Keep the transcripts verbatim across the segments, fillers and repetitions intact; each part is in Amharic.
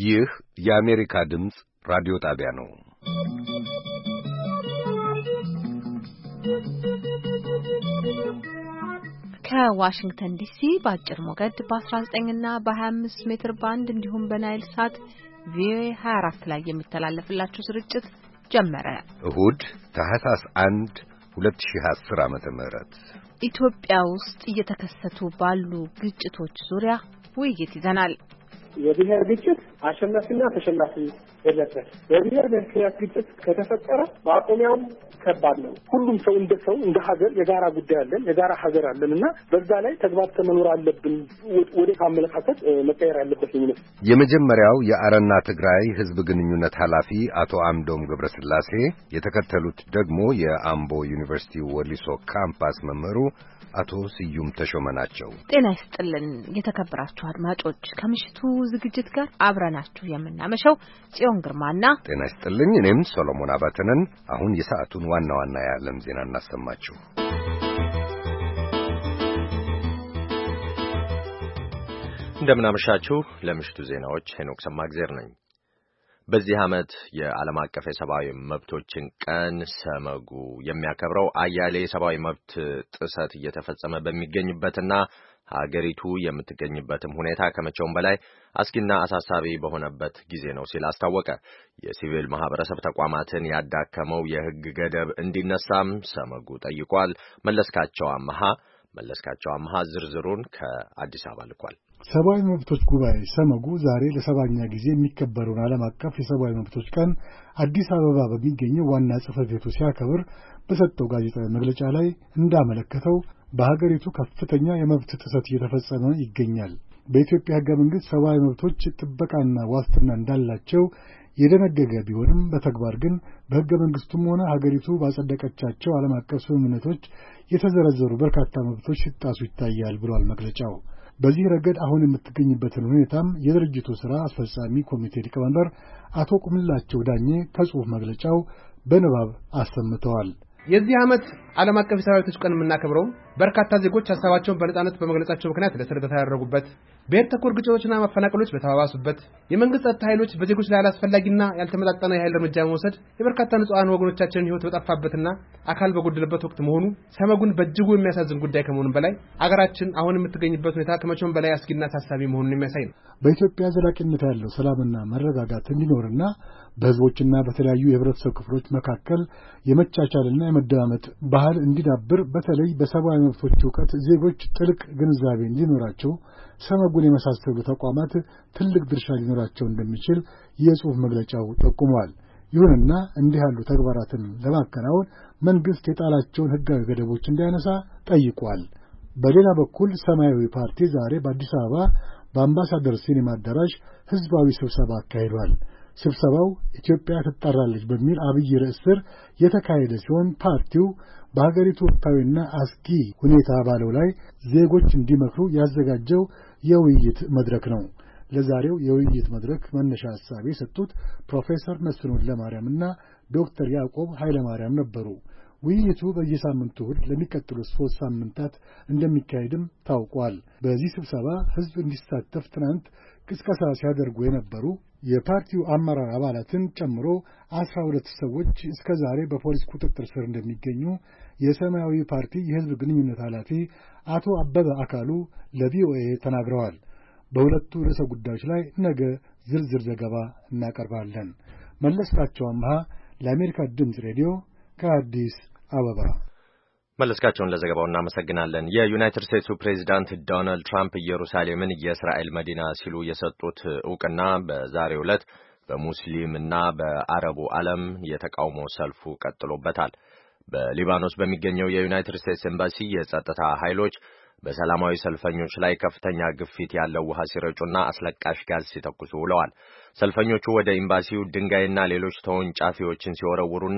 ይህ የአሜሪካ ድምፅ ራዲዮ ጣቢያ ነው። ከዋሽንግተን ዲሲ በአጭር ሞገድ በ19 እና በ25 ሜትር ባንድ እንዲሁም በናይል ሳት ቪኦኤ ሃያ አራት ላይ የሚተላለፍላችሁ ስርጭት ጀመረ። እሁድ ታህሳስ አንድ ሁለት ሺህ አስር ዓመተ ምህረት ኢትዮጵያ ውስጥ እየተከሰቱ ባሉ ግጭቶች ዙሪያ ውይይት ይዘናል። የብሔር ግጭት አሸናፊና ተሸናፊ የለበት። በብሔር ምክንያት ግጭት ከተፈጠረ ማቆሚያው ከባድ ነው። ሁሉም ሰው እንደ ሰው እንደ ሀገር የጋራ ጉዳይ አለን፣ የጋራ ሀገር አለንና በዛ ላይ ተግባብተን መኖር አለብን። ወደ አመለካከት መቀየር ያለበት ነው። የመጀመሪያው የአረና ትግራይ ህዝብ ግንኙነት ኃላፊ አቶ አምዶም ገብረስላሴ፣ የተከተሉት ደግሞ የአምቦ ዩኒቨርሲቲ ወሊሶ ካምፓስ መምህሩ አቶ ስዩም ተሾመ ናቸው። ጤና ይስጥልን የተከበራችሁ አድማጮች፣ ከምሽቱ ዝግጅት ጋር አብረናችሁ የምናመሸው ጽዮን ግርማና ጤና ይስጥልኝ እኔም ሶሎሞን አባተነን። አሁን የሰዓቱን ዋና ዋና የዓለም ዜና እናሰማችሁ። እንደምናመሻችሁ። ለምሽቱ ዜናዎች ሄኖክ ሰማግዜር ነኝ። በዚህ ዓመት የዓለም አቀፍ የሰብአዊ መብቶችን ቀን ሰመጉ የሚያከብረው አያሌ የሰብአዊ መብት ጥሰት እየተፈጸመ በሚገኝበትና ሀገሪቱ የምትገኝበትም ሁኔታ ከመቼውም በላይ አስጊና አሳሳቢ በሆነበት ጊዜ ነው ሲል አስታወቀ። የሲቪል ማህበረሰብ ተቋማትን ያዳከመው የሕግ ገደብ እንዲነሳም ሰመጉ ጠይቋል። መለስካቸው አመሃ መለስካቸው አመሃ ዝርዝሩን ከአዲስ አበባ ልኳል። ሰብአዊ መብቶች ጉባኤ ሰመጉ ዛሬ ለሰባኛ ጊዜ የሚከበረውን ዓለም አቀፍ የሰብአዊ መብቶች ቀን አዲስ አበባ በሚገኘው ዋና ጽሕፈት ቤቱ ሲያከብር በሰጠው ጋዜጣዊ መግለጫ ላይ እንዳመለከተው በሀገሪቱ ከፍተኛ የመብት ጥሰት እየተፈጸመ ይገኛል። በኢትዮጵያ ሕገ መንግሥት ሰብአዊ መብቶች ጥበቃና ዋስትና እንዳላቸው የደነገገ ቢሆንም በተግባር ግን በሕገ መንግሥቱም ሆነ ሀገሪቱ ባጸደቀቻቸው ዓለም አቀፍ ስምምነቶች የተዘረዘሩ በርካታ መብቶች ሲጣሱ ይታያል ብሏል መግለጫው። በዚህ ረገድ አሁን የምትገኝበትን ሁኔታም የድርጅቱ ሥራ አስፈጻሚ ኮሚቴ ሊቀመንበር አቶ ቁምላቸው ዳኜ ከጽሑፍ መግለጫው በንባብ አሰምተዋል። የዚህ ዓመት ዓለም አቀፍ የሰብአዊ መብቶች ቀን የምናከብረው በርካታ ዜጎች ሀሳባቸውን በነጻነት በመግለጻቸው ምክንያት ለእስር የተዳረጉበት፣ ብሔር ተኮር ግጭቶችና መፈናቀሎች በተባባሱበት፣ የመንግስት ጸጥታ ኃይሎች በዜጎች ላይ አላስፈላጊና ያልተመጣጠነ የኃይል እርምጃ በመውሰድ የበርካታ ንጹሃን ወገኖቻችንን ሕይወት በጠፋበትና አካል በጎደለበት ወቅት መሆኑ ሰመጉን በእጅጉ የሚያሳዝን ጉዳይ ከመሆኑም በላይ አገራችን አሁን የምትገኝበት ሁኔታ ከመቼውም በላይ አስጊና አሳሳቢ መሆኑን የሚያሳይ ነው። በኢትዮጵያ ዘላቂነት ያለው ሰላምና መረጋጋት እንዲኖርና በሕዝቦችና በተለያዩ የህብረተሰብ ክፍሎች መካከል የመቻቻልና የመደማመጥ ባህል እንዲዳብር በተለይ በሰብአዊ መብቶች ዕውቀት ዜጎች ጥልቅ ግንዛቤ እንዲኖራቸው ሰመጉን የመሳሰሉ ተቋማት ትልቅ ድርሻ ሊኖራቸው እንደሚችል የጽሑፍ መግለጫው ጠቁሟል። ይሁንና እንዲህ ያሉ ተግባራትን ለማከናወን መንግሥት የጣላቸውን ሕጋዊ ገደቦች እንዲያነሳ ጠይቋል። በሌላ በኩል ሰማያዊ ፓርቲ ዛሬ በአዲስ አበባ በአምባሳደር ሲኔማ አዳራሽ ሕዝባዊ ስብሰባ አካሂዷል። ስብሰባው ኢትዮጵያ ትጣራለች በሚል አብይ ርዕስ ስር የተካሄደ ሲሆን ፓርቲው በሀገሪቱ ወቅታዊና አስጊ ሁኔታ ባለው ላይ ዜጎች እንዲመክሩ ያዘጋጀው የውይይት መድረክ ነው። ለዛሬው የውይይት መድረክ መነሻ ሐሳብ የሰጡት ፕሮፌሰር መስፍን ወልደማርያምና ዶክተር ያዕቆብ ኃይለማርያም ነበሩ። ውይይቱ በየሳምንቱ እሁድ ለሚቀጥሉት ሦስት ሳምንታት እንደሚካሄድም ታውቋል። በዚህ ስብሰባ ሕዝብ እንዲሳተፍ ትናንት ቅስቀሳ ሲያደርጉ የነበሩ የፓርቲው አመራር አባላትን ጨምሮ አስራ ሁለት ሰዎች እስከ ዛሬ በፖሊስ ቁጥጥር ስር እንደሚገኙ የሰማያዊ ፓርቲ የሕዝብ ግንኙነት ኃላፊ አቶ አበበ አካሉ ለቪኦኤ ተናግረዋል። በሁለቱ ርዕሰ ጉዳዮች ላይ ነገ ዝርዝር ዘገባ እናቀርባለን። መለስካቸው አምሃ ለአሜሪካ ድምፅ ሬዲዮ ከአዲስ አበባ። መለስካቸውን ለዘገባው እናመሰግናለን። የዩናይትድ ስቴትሱ ፕሬዝዳንት ዶናልድ ትራምፕ ኢየሩሳሌምን የእስራኤል መዲና ሲሉ የሰጡት ዕውቅና በዛሬው ዕለት በሙስሊምና በአረቡ ዓለም የተቃውሞ ሰልፉ ቀጥሎበታል። በሊባኖስ በሚገኘው የዩናይትድ ስቴትስ ኤምባሲ የጸጥታ ኃይሎች በሰላማዊ ሰልፈኞች ላይ ከፍተኛ ግፊት ያለው ውሃ ሲረጩና አስለቃሽ ጋዝ ሲተኩሱ ውለዋል። ሰልፈኞቹ ወደ ኤምባሲው ድንጋይና ሌሎች ተወንጫፊዎችን ሲወረውሩና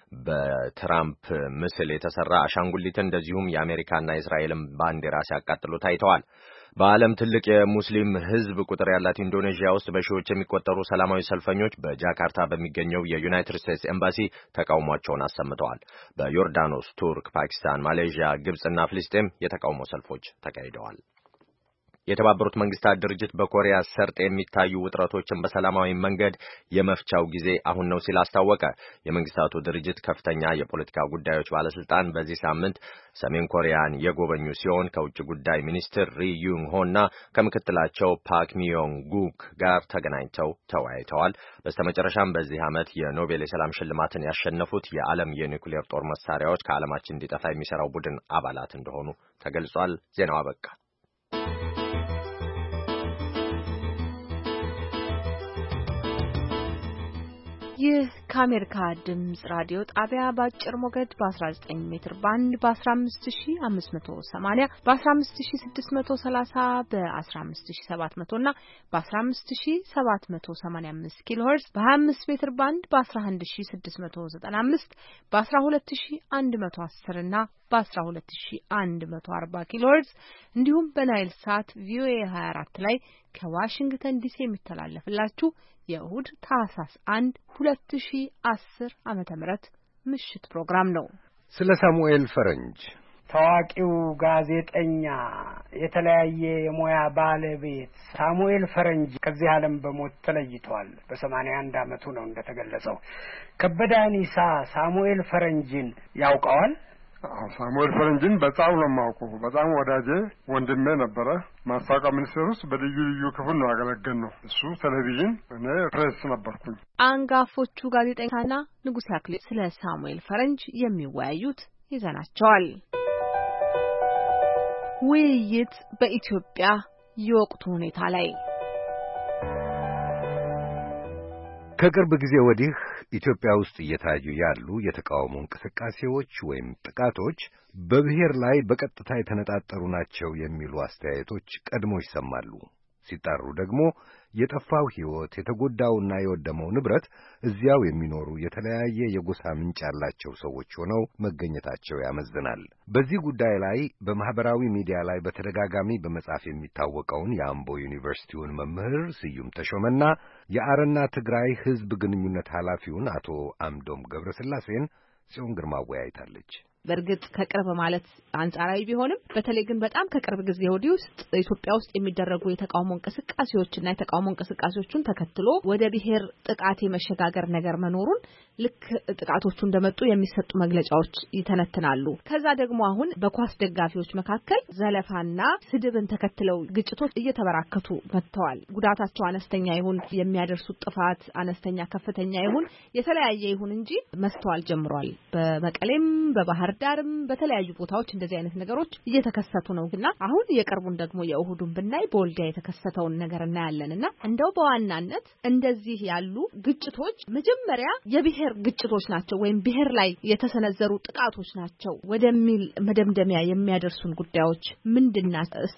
በትራምፕ ምስል የተሰራ አሻንጉሊት እንደዚሁም የአሜሪካና የእስራኤልን ባንዲራ ሲያቃጥሉ ታይተዋል። በዓለም ትልቅ የሙስሊም ሕዝብ ቁጥር ያላት ኢንዶኔዥያ ውስጥ በሺዎች የሚቆጠሩ ሰላማዊ ሰልፈኞች በጃካርታ በሚገኘው የዩናይትድ ስቴትስ ኤምባሲ ተቃውሟቸውን አሰምተዋል። በዮርዳኖስ፣ ቱርክ፣ ፓኪስታን፣ ማሌዥያ፣ ግብጽና ፍልስጤም የተቃውሞ ሰልፎች ተካሂደዋል። የተባበሩት መንግስታት ድርጅት በኮሪያ ሰርጥ የሚታዩ ውጥረቶችን በሰላማዊ መንገድ የመፍቻው ጊዜ አሁን ነው ሲል አስታወቀ። የመንግስታቱ ድርጅት ከፍተኛ የፖለቲካ ጉዳዮች ባለስልጣን በዚህ ሳምንት ሰሜን ኮሪያን የጎበኙ ሲሆን ከውጭ ጉዳይ ሚኒስትር ሪ ዩንግ ሆና ከምክትላቸው ፓክ ሚዮንግ ጉክ ጋር ተገናኝተው ተወያይተዋል። በስተመጨረሻም በዚህ ዓመት የኖቤል የሰላም ሽልማትን ያሸነፉት የዓለም የኒውክሌር ጦር መሳሪያዎች ከዓለማችን እንዲጠፋ የሚሰራው ቡድን አባላት እንደሆኑ ተገልጿል። ዜናው አበቃ። ይህ ከአሜሪካ ድምጽ ራዲዮ ጣቢያ በአጭር ሞገድ በ19 ሜትር ባንድ በ15580 በ15630 በ15700 እና በ15785 ኪሎ ሄርዝ በ25 ሜትር ባንድ በ11695 በ12110 እና በ12140 ኪሎ ሄርዝ እንዲሁም በናይል ሳት ቪኦኤ ሃያ አራት ላይ ከዋሽንግተን ዲሲ የሚተላለፍላችሁ የእሁድ ታህሳስ አንድ ሁለት ሺህ አስር ዓመተ ምህረት ምሽት ፕሮግራም ነው። ስለ ሳሙኤል ፈረንጅ ታዋቂው ጋዜጠኛ የተለያየ የሙያ ባለቤት ሳሙኤል ፈረንጅ ከዚህ ዓለም በሞት ተለይቷል። በሰማንያ አንድ ዓመቱ ነው እንደተገለጸው። ከበደ አኒሳ ሳሙኤል ፈረንጅን ያውቀዋል? ሳሙኤል ፈረንጅን በጣም ነው የማውቀው። በጣም ወዳጄ ወንድሜ ነበረ። ማስታወቂያ ሚኒስቴር ውስጥ በልዩ ልዩ ክፍል ነው ያገለገልነው። እሱ ቴሌቪዥን፣ እኔ ፕሬስ ነበርኩኝ። አንጋፎቹ ጋዜጠኛና ንጉሴ አክሊሉ ስለ ሳሙኤል ፈረንጅ የሚወያዩት ይዘናቸዋል። ውይይት በኢትዮጵያ የወቅቱ ሁኔታ ላይ ከቅርብ ጊዜ ወዲህ ኢትዮጵያ ውስጥ እየታዩ ያሉ የተቃውሞ እንቅስቃሴዎች ወይም ጥቃቶች በብሔር ላይ በቀጥታ የተነጣጠሩ ናቸው የሚሉ አስተያየቶች ቀድሞ ይሰማሉ። ሲጣሩ ደግሞ የጠፋው ሕይወት፣ የተጎዳውና የወደመው ንብረት እዚያው የሚኖሩ የተለያየ የጎሳ ምንጭ ያላቸው ሰዎች ሆነው መገኘታቸው ያመዝናል። በዚህ ጉዳይ ላይ በማህበራዊ ሚዲያ ላይ በተደጋጋሚ በመጻፍ የሚታወቀውን የአምቦ ዩኒቨርሲቲውን መምህር ስዩም ተሾመና የአረና ትግራይ ሕዝብ ግንኙነት ኃላፊውን አቶ አምዶም ገብረስላሴን ጽዮን ግርማ አወያይታለች። በእርግጥ ከቅርብ ማለት አንጻራዊ ቢሆንም በተለይ ግን በጣም ከቅርብ ጊዜ ወዲህ ውስጥ ኢትዮጵያ ውስጥ የሚደረጉ የተቃውሞ እንቅስቃሴዎችና የተቃውሞ እንቅስቃሴዎችን ተከትሎ ወደ ብሔር ጥቃት የመሸጋገር ነገር መኖሩን ልክ ጥቃቶቹ እንደመጡ የሚሰጡ መግለጫዎች ይተነትናሉ። ከዛ ደግሞ አሁን በኳስ ደጋፊዎች መካከል ዘለፋና ስድብን ተከትለው ግጭቶች እየተበራከቱ መጥተዋል። ጉዳታቸው አነስተኛ ይሁን የሚያደርሱት ጥፋት አነስተኛ ከፍተኛ ይሁን የተለያየ ይሁን እንጂ መስተዋል ጀምሯል። በመቀሌም በባህር ዳርም በተለያዩ ቦታዎች እንደዚህ አይነት ነገሮች እየተከሰቱ ነውና አሁን የቅርቡን ደግሞ የእሁዱን ብናይ በወልዲያ የተከሰተውን ነገር እናያለንና እንደው በዋናነት እንደዚህ ያሉ ግጭቶች መጀመሪያ የብሔር ግጭቶች ናቸው ወይም ብሔር ላይ የተሰነዘሩ ጥቃቶች ናቸው ወደሚል መደምደሚያ የሚያደርሱን ጉዳዮች ምንድናቸው? እስቲ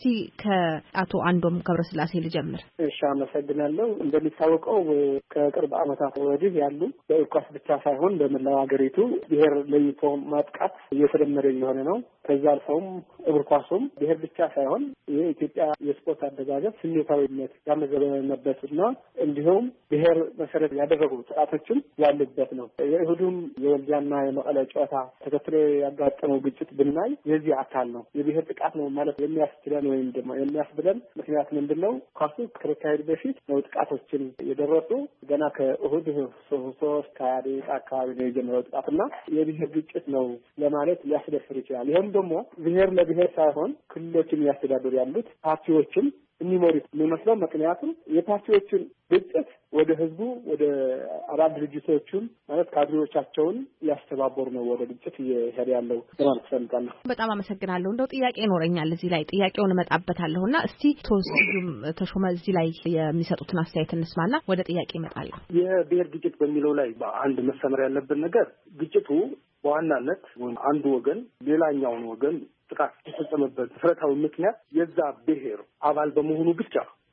ከአቶ አንዶም ገብረስላሴ ልጀምር። እሺ፣ አመሰግናለሁ። እንደሚታወቀው ከቅርብ ዓመታት ወዲህ ያሉ በእርኳስ ብቻ ሳይሆን በመላው ሀገሪቱ ብሔር ለይቶ ማጥቃት እየተደመረ የሆነ ነው። ከዛ አልፈውም እግር ኳሱም ብሔር ብቻ ሳይሆን የኢትዮጵያ የስፖርት አደጋገብ ስሜታዊነት ያመዘበነበትና እንዲሁም ብሔር መሰረት ያደረጉ ጥቃቶችም ያሉበት ነው። የእሁዱም የወልዲያና የመቀለ ጨዋታ ተከትሎ ያጋጠመው ግጭት ብናይ የዚህ አካል ነው። የብሔር ጥቃት ነው ማለት የሚያስችለን ወይም ደግሞ የሚያስብለን ምክንያት ምንድን ነው? ኳሱ ከመካሄዱ በፊት ነው ጥቃቶችን የደረሱ። ገና ከእሁድ ሶስት ከሀያ ደቂቃ አካባቢ ነው የጀመረው ጥቃትና የብሔር ግጭት ነው ለማለት ሊያስደፍር ይችላል። ይህም ደግሞ ብሔር ለብሔር ሳይሆን ክልሎችን እያስተዳደሩ ያሉት ፓርቲዎችን የሚመሩት የሚመስለው። ምክንያቱም የፓርቲዎችን ግጭት ወደ ህዝቡ ወደ አባል ድርጅቶቹን ማለት ካድሬዎቻቸውን ያስተባበሩ ነው ወደ ግጭት እየሄደ ያለው ለማለት ፈልጋለሁ። በጣም አመሰግናለሁ። እንደው ጥያቄ ይኖረኛል እዚህ ላይ ጥያቄውን እመጣበታለሁና እስቲ ተወስዩም ተሾመ እዚህ ላይ የሚሰጡትን አስተያየት እንስማና ወደ ጥያቄ እመጣለሁ። የብሔር ግጭት በሚለው ላይ አንድ መሰመር ያለበት ነገር ግጭቱ በዋናነት አንዱ ወገን ሌላኛውን ወገን ጥቃት የተፈጸመበት መሰረታዊ ምክንያት የዛ ብሔር አባል በመሆኑ ብቻ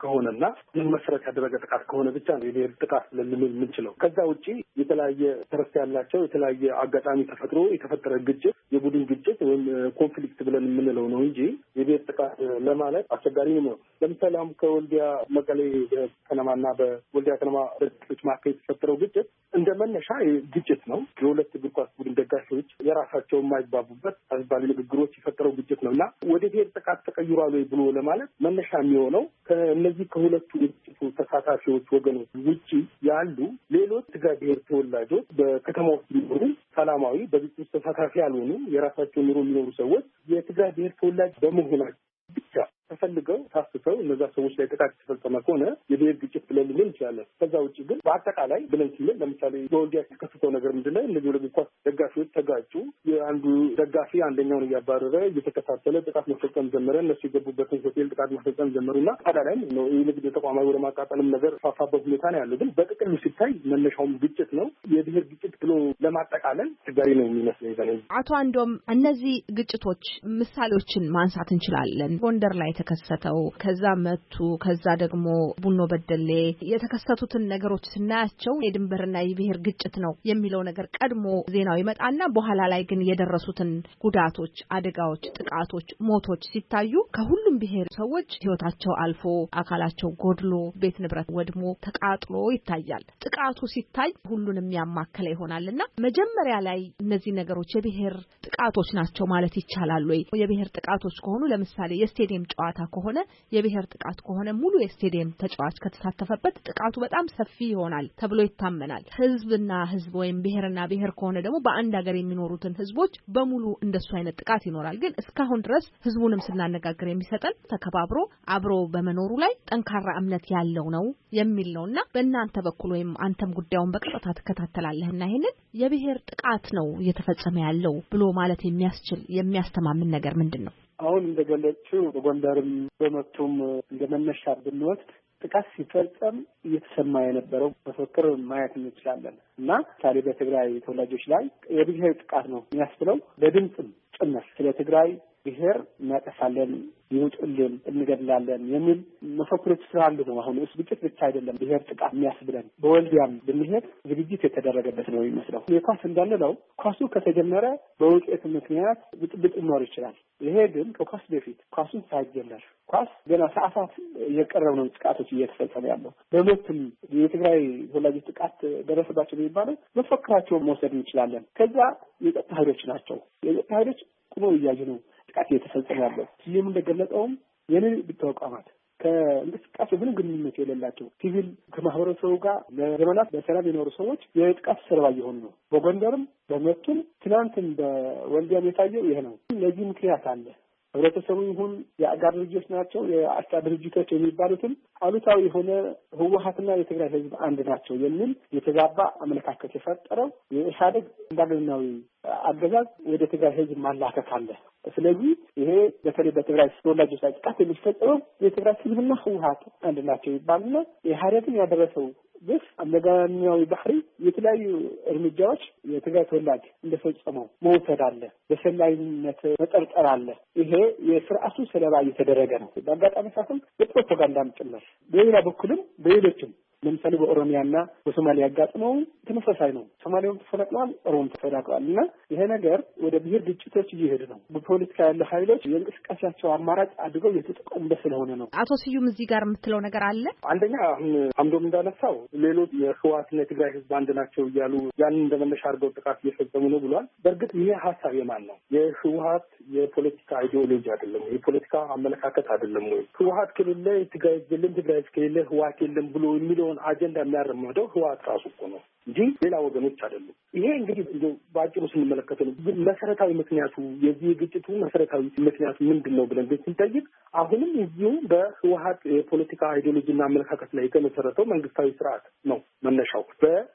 ከሆነና ምን መሰረት ያደረገ ጥቃት ከሆነ ብቻ ነው የብሔር ጥቃት ልንል የምንችለው። ከዛ ውጪ የተለያየ ተረስተ ያላቸው የተለያየ አጋጣሚ ተፈጥሮ የተፈጠረ ግጭት፣ የቡድን ግጭት ወይም ኮንፍሊክት ብለን የምንለው ነው እንጂ የብሔር ጥቃት ለማለት አስቸጋሪ ነው። ለምሳሌ አሁን ከወልዲያ መቀሌ ከነማና በወልዲያ ከነማ በግጭቶች መካከል የተፈጠረው ግጭት እንደ መነሻ ግጭት ነው። የሁለት እግር ኳስ ቡድን ደጋፊዎች የራሳቸው የማይግባቡበት አዝባሊ ንግግሮች የፈጠረው ግጭት ነው እና ወደ ብሔር ጥቃት ተቀይሯል ወይ ብሎ ለማለት መነሻ የሚሆነው ከእነዚህ ከሁለቱ ግጭቱ ተሳታፊዎች ወገኖች ውጪ ያሉ ሌሎች ትግራይ ብሔር ተወላጆች በከተማ ውስጥ የሚኖሩ ሰላማዊ በግጭቱ ተሳታፊ ያልሆኑ የራሳቸው ኑሮ የሚኖሩ ሰዎች የትግራይ ብሔር ተወላጅ በመሆናቸው ብቻ ተፈልገው ታስሰው እነዛ ሰዎች ላይ ጥቃት ተፈጸመ ከሆነ የብሔር ግጭት ብለን ልንል እንችላለን። ከዛ ውጭ ግን በአጠቃላይ ብለን ስንል ለምሳሌ በወልዲያ የተከሰተው ነገር ምንድን ነው? እነዚህ ሁለት ኳስ ደጋፊዎች ተጋጩ። የአንዱ ደጋፊ አንደኛውን እያባረረ እየተከታተለ ጥቃት መፈጸም ጀመረ። እነሱ የገቡበትን ሆቴል ጥቃት መፈጸም ጀመሩና ታዲያ ነው የንግድ ተቋማዊ ወደ ማቃጠልም ነገር ፋፋበት ሁኔታ ነው ያለው። ግን በጥቅሉ ሲታይ መነሻውም ግጭት ነው። የብሔር ግጭት ብሎ ለማጠቃለል አስቸጋሪ ነው የሚመስለኝ ዘኔ። አቶ አንዶም እነዚህ ግጭቶች ምሳሌዎችን ማንሳት እንችላለን። ጎንደር ላይ የተከሰተው ከዛ መቱ ከዛ ደግሞ ቡኖ በደሌ የተከሰቱትን ነገሮች ስናያቸው የድንበርና የብሔር ግጭት ነው የሚለው ነገር ቀድሞ ዜናው ይመጣና በኋላ ላይ ግን የደረሱትን ጉዳቶች፣ አደጋዎች፣ ጥቃቶች፣ ሞቶች ሲታዩ ከሁሉም ብሔር ሰዎች ህይወታቸው አልፎ አካላቸው ጎድሎ ቤት ንብረት ወድሞ ተቃጥሎ ይታያል። ጥቃቱ ሲታይ ሁሉንም ያማከለ ይሆናልና መጀመሪያ ላይ እነዚህ ነገሮች የብሔር ጥቃቶች ናቸው ማለት ይቻላል ወይ? የብሔር ጥቃቶች ከሆኑ ለምሳሌ የስቴዲየም ጨዋታ ከሆነ የብሔር ጥቃት ከሆነ ሙሉ የስቴዲየም ተጫዋች ከተሳተፈበት ጥቃቱ በጣም ሰፊ ይሆናል ተብሎ ይታመናል። ህዝብና ህዝብ ወይም ብሔርና ብሔር ከሆነ ደግሞ በአንድ ሀገር የሚኖሩትን ህዝቦች በሙሉ እንደሱ አይነት ጥቃት ይኖራል። ግን እስካሁን ድረስ ህዝቡንም ስናነጋግር የሚሰጠን ተከባብሮ አብሮ በመኖሩ ላይ ጠንካራ እምነት ያለው ነው የሚል ነውና በእናንተ በኩል ወይም አንተም ጉዳዩን በቀጥታ ተከታተላለህና ይሄንን የብሔር ጥቃት ነው እየተፈጸመ ያለው ብሎ ማለት የሚያስችል የሚያስተማምን ነገር ምንድን ነው? አሁን እንደገለጽው በጎንደርም በመቱም እንደመነሻ ብንወስድ ጥቃት ሲፈጸም እየተሰማ የነበረው መፈክር ማየት እንችላለን እና ታዲያ በትግራይ ተወላጆች ላይ የብሔር ጥቃት ነው የሚያስብለው በድምፅም ጭምር ስለ ትግራይ ብሔር እናጠፋለን፣ ይውጡልን፣ እንገድላለን የሚል መፈክሮች ስላሉ ነው። አሁን እሱ ግጭት ብቻ አይደለም ብሔር ጥቃት የሚያስብለን። በወልዲያም ብንሄድ ዝግጅት የተደረገበት ነው የሚመስለው። የኳስ እንዳንለው ኳሱ ከተጀመረ በውጤት ምክንያት ብጥብጥ ሊኖር ይችላል። ይሄ ግን ከኳስ በፊት ኳሱን ሳይጀመር ኳስ ገና ሰዓታት እየቀረቡ ነው ጥቃቶች እየተፈጸሙ ያለው። በመቱም የትግራይ ተወላጆች ጥቃት ደረሰባቸው የሚባለው መፈክራቸውን መውሰድ እንችላለን። ከዛ የጸጥታ ኃይሎች ናቸው። የጸጥታ ኃይሎች ቁሞ እያዩ ነው ጥቃት እየተፈጸመ ያለው። ሲቪል እንደገለጸውም የንግድ ተቋማት ከእንቅስቃሴ ምንም ግንኙነት የሌላቸው ሲቪል ከማህበረሰቡ ጋር ለዘመናት በሰላም የኖሩ ሰዎች የጥቃት ሰለባ እየሆኑ ነው። በጎንደርም በመቱም ትናንትም በወልዲያም የታየው ይሄ ነው። ለዚህ ምክንያት አለ። ህብረተሰቡ ይሁን የአጋር ድርጅቶች ናቸው የአቻ ድርጅቶች የሚባሉትም አሉታዊ የሆነ ህወሓትና የትግራይ ህዝብ አንድ ናቸው የሚል የተዛባ አመለካከት የፈጠረው የኢህአዴግ አምባገነናዊ አገዛዝ ወደ ትግራይ ህዝብ ማላከክ አለ። ስለዚህ ይሄ በተለይ በትግራይ ተወላጆች ላይ ጥቃት የሚፈጸመው የትግራይ ህዝብና ህወሓት አንድ ናቸው ይባልና ኢህአዴግን ያደረሰው ግፍ አመጋኛዊ ባህሪ የተለያዩ እርምጃዎች የትግራይ ተወላጅ እንደፈጸመው መውሰድ አለ። በሰላይነት መጠርጠር አለ። ይሄ የስርዓቱ ሰለባ እየተደረገ ነው። በአጋጣሚ ሳይሆን በፕሮፓጋንዳም ጭምር በሌላ በኩልም በሌሎችም ለምሳሌ በኦሮሚያና በሶማሊያ ያጋጥመው ተመሳሳይ ነው። ሶማሊያውም ተፈናቅለዋል፣ ኦሮሞም ተፈናቅለዋል እና ይሄ ነገር ወደ ብሔር ግጭቶች እየሄዱ ነው። በፖለቲካ ያለ ኃይሎች የእንቅስቃሴያቸው አማራጭ አድርገው እየተጠቀሙበት ስለሆነ ነው። አቶ ስዩም እዚህ ጋር የምትለው ነገር አለ? አንደኛ አሁን አምዶም እንዳነሳው ሌሎች የህወሓትና የትግራይ ህዝብ አንድ ናቸው እያሉ ያንን እንደመነሻ አድርገው ጥቃት እየፈጸሙ ነው ብሏል። በእርግጥ ይሄ ሀሳብ የማን ነው? የህወሓት የፖለቲካ አይዲዮሎጂ አይደለም፣ የፖለቲካ አመለካከት አይደለም ወይ? ህወሓት ከሌለ ትግራይ የለም፣ ትግራይ ከሌለ ህወሓት የለም ብሎ የሚለው አጀንዳ የሚያራምደው ህወሓት ራሱ እኮ ነው እንጂ ሌላ ወገኖች አይደሉም። ይሄ እንግዲህ እንደው በአጭሩ ስንመለከተው ነው። መሰረታዊ ምክንያቱ የዚህ ግጭቱ መሰረታዊ ምክንያቱ ምንድን ነው ብለን ስንጠይቅ አሁንም እዚሁ በህወሓት የፖለቲካ አይዲዮሎጂና አመለካከት ላይ የተመሰረተው መንግስታዊ ስርዓት ነው መነሻው።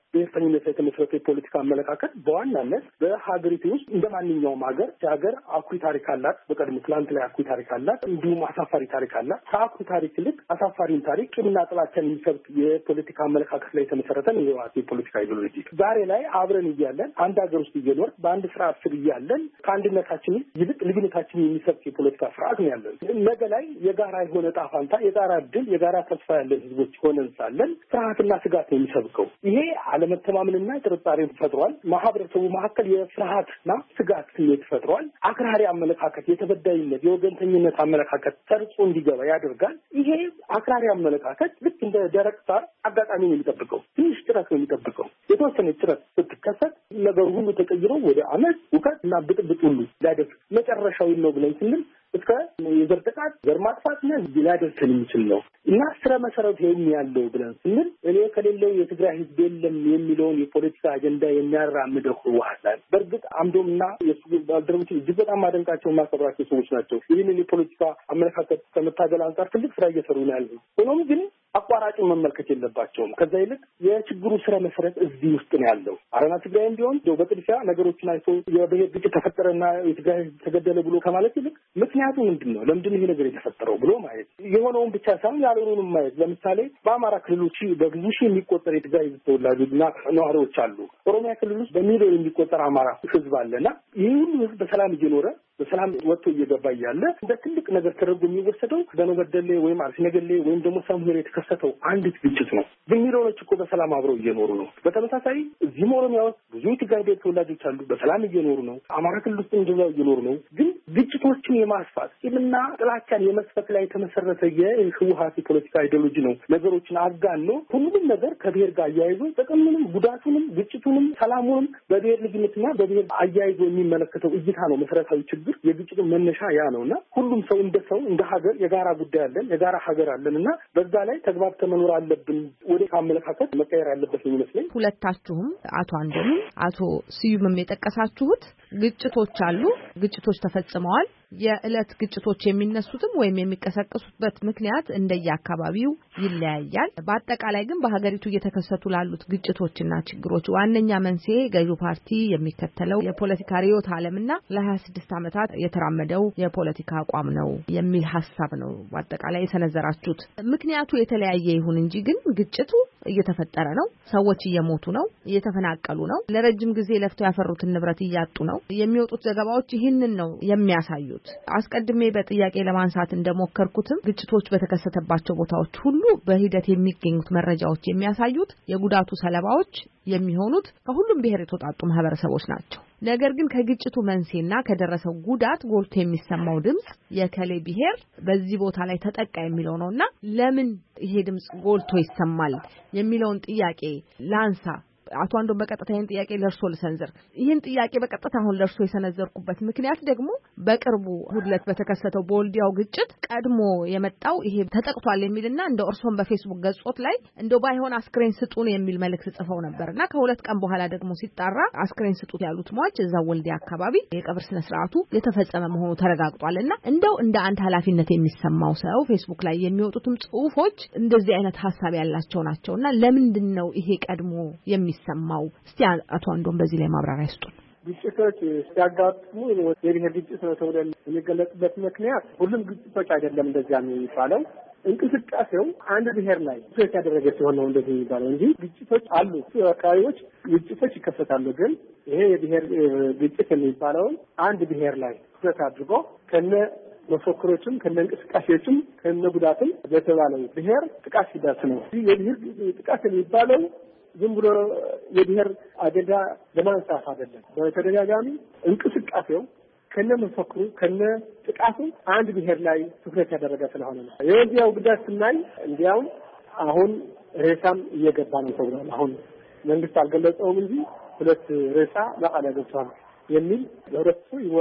በየፈኝነት የተመሰረተ የፖለቲካ አመለካከት በዋናነት በሀገሪቱ ውስጥ እንደማንኛውም ሀገር ሀገር አኩሪ ታሪክ አላት። በቀድሞ ትላንት ላይ አኩሪ ታሪክ አላት፣ እንዲሁም አሳፋሪ ታሪክ አላት። ከአኩሪ ታሪክ ይልቅ አሳፋሪን ታሪክ ቂምና ጥላቻን የሚሰብክ የፖለቲካ አመለካከት ላይ የተመሰረተ ነው የህወሓት የፖለቲካ ኢዲዮሎጂ። ዛሬ ላይ አብረን እያለን አንድ ሀገር ውስጥ እየኖር በአንድ ስርዓት ስር እያለን ከአንድነታችን ይልቅ ልዩነታችን የሚሰብክ የፖለቲካ ስርዓት ነው ያለን። ነገ ላይ የጋራ የሆነ ዕጣ ፈንታ፣ የጋራ ድል፣ የጋራ ተስፋ ያለን ህዝቦች ሆነን ሳለን ፍርሃትና ስጋት ነው የሚሰብከው። ይሄ አለመተማመንና ጥርጣሬ ፈጥሯል። ማህበረሰቡ መካከል የፍርሃትና ስጋት ስሜት ፈጥሯል። አክራሪ አመለካከት፣ የተበዳይነት፣ የወገንተኝነት አመለካከት ሰርጾ እንዲገባ ያደርጋል። ይሄ አክራሪ አመለካከት ልክ እንደ ደረቅ ሳር አጋጣሚ ነው የሚጠብቀው። ትንሽ ጭረት ነው የሚጠብቀው። የተወሰነ ጭረት ስትከሰት ነገሩ ሁሉ ተቀይሮ ወደ አመት፣ ውከት እና ብጥብጥ ሁሉ ሊያደርስ መጨረሻዊ ነው ብለን ስንል እስከ የዘር ጥቃት፣ ዘር ማጥፋት ነው ሊያደርሰን የሚችል ነው እና ስረ መሰረት ይሄን ያለው ብለን ስንል እኔ ከሌለው የትግራይ ህዝብ የለም የሚለውን የፖለቲካ አጀንዳ የሚያራምደው ህወሓት ላይ በእርግጥ አምዶምና የሱ ባልደረቦች እጅግ በጣም ማደንቃቸው ማከብራቸው ሰዎች ናቸው። ይህንን የፖለቲካ አመለካከት ከመታገል አንጻር ትልቅ ስራ እየሰሩ ነው ያለው። ሆኖም ግን አቋራጭን መመልከት የለባቸውም። ከዛ ይልቅ የችግሩ ስረ መሰረት እዚህ ውስጥ ነው ያለው። አረና ትግራይም ቢሆን በጥድፊያ ነገሮችን አይቶ የብሔር ግጭት ተፈጠረና የትግራይ ህዝብ ተገደለ ብሎ ከማለት ይልቅ ምክንያቱ ምንድን ነው? ለምንድን ነው ይሄ ነገር የተፈጠረው ብሎ ማየት፣ የሆነውን ብቻ ሳይሆን ያልሆነውንም ማየት። ለምሳሌ በአማራ ክልሎች በብዙ ሺህ የሚቆጠር የትግራይ ህዝብ ተወላጆችና ነዋሪዎች አሉ። ኦሮሚያ ክልል ውስጥ በሚሊዮን የሚቆጠር አማራ ህዝብ አለና ይህ ሁሉ ህዝብ በሰላም እየኖረ በሰላም ወጥቶ እየገባ እያለ እንደ ትልቅ ነገር ተደርጎ የሚወሰደው በነበደሌ ወይም አርሲ ነገሌ ወይም ደግሞ ሳምሆር የተከሰተው አንዲት ግጭት ነው። ግን ሚሊዮኖች እኮ በሰላም አብረው እየኖሩ ነው። በተመሳሳይ እዚህም ኦሮሚያ ውስጥ ብዙ የትግራይ ብሔር ተወላጆች አሉ፣ በሰላም እየኖሩ ነው። አማራ ክልል ውስጥ እንደዛው እየኖሩ ነው። ግን ግጭቶችን የማስፋት ቂምና ጥላቻን የመስፈክ ላይ የተመሰረተ የህወሓት የፖለቲካ አይዲዮሎጂ ነው ነገሮችን አጋኖ ሁሉም ነገር ከብሔር ጋር አያይዞ ጥቅሙንም ጉዳቱንም ግጭቱንም ሰላሙንም በብሔር ልዩነትና በብሔር አያይዞ የሚመለከተው እይታ ነው መሰረታዊ ችግር። የግጭቱ መነሻ ያ ነውና ሁሉም ሰው እንደ ሰው እንደ ሀገር የጋራ ጉዳይ አለን፣ የጋራ ሀገር አለንና በዛ ላይ ተግባብተን መኖር አለብን። ወደ አመለካከት መቀየር ያለበት ነው የሚመስለኝ። ሁለታችሁም አቶ አንዶም አቶ ስዩምም የጠቀሳችሁት ግጭቶች አሉ፣ ግጭቶች ተፈጽመዋል። የዕለት ግጭቶች የሚነሱትም ወይም የሚቀሰቀሱበት ምክንያት እንደየአካባቢው ይለያያል። በአጠቃላይ ግን በሀገሪቱ እየተከሰቱ ላሉት ግጭቶችና ችግሮች ዋነኛ መንስኤ ገዢው ፓርቲ የሚከተለው የፖለቲካ ርዕዮተ ዓለምና ለሀያ ስድስት ዓመታት የተራመደው የፖለቲካ አቋም ነው የሚል ሐሳብ ነው በአጠቃላይ የሰነዘራችሁት። ምክንያቱ የተለያየ ይሁን እንጂ ግን ግጭቱ እየተፈጠረ ነው። ሰዎች እየሞቱ ነው፣ እየተፈናቀሉ ነው፣ ለረጅም ጊዜ ለፍተው ያፈሩትን ንብረት እያጡ ነው። የሚወጡት ዘገባዎች ይህንን ነው የሚያሳዩት። አስቀድሜ በጥያቄ ለማንሳት እንደሞከርኩትም ግጭቶች በተከሰተባቸው ቦታዎች ሁሉ በሂደት የሚገኙት መረጃዎች የሚያሳዩት የጉዳቱ ሰለባዎች የሚሆኑት ከሁሉም ብሔር የተውጣጡ ማህበረሰቦች ናቸው። ነገር ግን ከግጭቱ መንስኤና ከደረሰው ጉዳት ጎልቶ የሚሰማው ድምጽ የከሌ ብሔር በዚህ ቦታ ላይ ተጠቃ የሚለው ነውና ለምን ይሄ ድምጽ ጎልቶ ይሰማል የሚለውን ጥያቄ ላንሳ። አቶ አንዶም በቀጥታ ይሄን ጥያቄ ለርሶ ልሰንዘር። ይሄን ጥያቄ በቀጥታ አሁን ለርሶ የሰነዘርኩበት ምክንያት ደግሞ በቅርቡ ሁለት በተከሰተው በወልዲያው ግጭት ቀድሞ የመጣው ይሄ ተጠቅቷል የሚልና እንደ እርሶም በፌስቡክ ገጾት ላይ እንደው ባይሆን አስክሬን ስጡን የሚል መልእክት ጽፈው ነበርና ከሁለት ቀን በኋላ ደግሞ ሲጣራ አስክሬን ስጡት ያሉት ሟች እዛ ወልዲያ አካባቢ የቀብር ስነ ስርዓቱ የተፈጸመ መሆኑ ተረጋግጧልና እንደው እንደ አንድ ኃላፊነት የሚሰማው ሰው ፌስቡክ ላይ የሚወጡትም ጽሁፎች እንደዚህ አይነት ሐሳብ ያላቸው ናቸውና ለምንድን ነው ይሄ ቀድሞ የሚ ሰማው? እስቲ አቶ አንዶም በዚህ ላይ ማብራሪያ ይስጡን። ግጭቶች ሲያጋጥሙ የብሔር ግጭት ነው ተብሎ የሚገለጽበት ምክንያት ሁሉም ግጭቶች አይደለም እንደዚያ የሚባለው። እንቅስቃሴው አንድ ብሔር ላይ ትኩረት ያደረገ ሲሆን ነው እንደዚህ የሚባለው እንጂ ግጭቶች አሉ። አካባቢዎች ግጭቶች ይከሰታሉ። ግን ይሄ የብሔር ግጭት የሚባለውን አንድ ብሔር ላይ ትኩረት አድርጎ ከነ መፈክሮችም ከነ እንቅስቃሴዎችም ከነ ጉዳትም በተባለው ብሔር ጥቃት ሲደርስ ነው። የብሔር ጥቃት የሚባለው ዝም ብሎ የብሔር አጀንዳ ለማንሳት አይደለም። በተደጋጋሚ እንቅስቃሴው ከነ መፈክሩ ከነ ጥቃቱ አንድ ብሔር ላይ ትኩረት ያደረገ ስለሆነ ነው። የወልዲያው ጉዳት ስናይ እንዲያውም አሁን ሬሳም እየገባ ነው ተብሏል። አሁን መንግስት አልገለጸውም እንጂ ሁለት ሬሳ መቀለ ገብቷል የሚል ለሁለቱ ይወራል።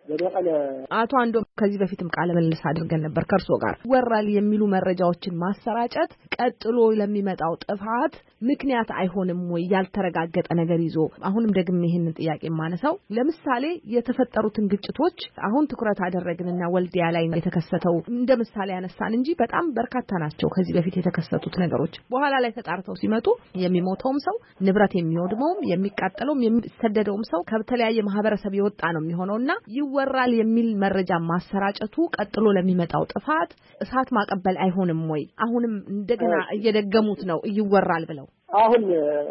በመቀለ አቶ አንዶ ከዚህ በፊትም ቃለ መልስ አድርገን ነበር ከርሶ ጋር ወራል የሚሉ መረጃዎችን ማሰራጨት ቀጥሎ ለሚመጣው ጥፋት ምክንያት አይሆንም ወይ ያልተረጋገጠ ነገር ይዞ አሁንም ደግሜ ይሄንን ጥያቄ ማነሳው ለምሳሌ የተፈጠሩትን ግጭቶች አሁን ትኩረት አደረግንና ወልዲያ ላይ የተከሰተው እንደ ምሳሌ ያነሳን እንጂ በጣም በርካታ ናቸው ከዚህ በፊት የተከሰቱት ነገሮች በኋላ ላይ ተጣርተው ሲመጡ የሚሞተውም ሰው ንብረት የሚወድመውም የሚቃጠለውም የሚሰደደውም ሰው ከተለያየ ማህበረሰብ የወጣ ነው የሚሆነውና ይወራል የሚል መረጃ ማሰራጨቱ ቀጥሎ ለሚመጣው ጥፋት እሳት ማቀበል አይሆንም ወይ አሁንም እንደገና እየደገሙት ነው ይወራል ብለው አሁን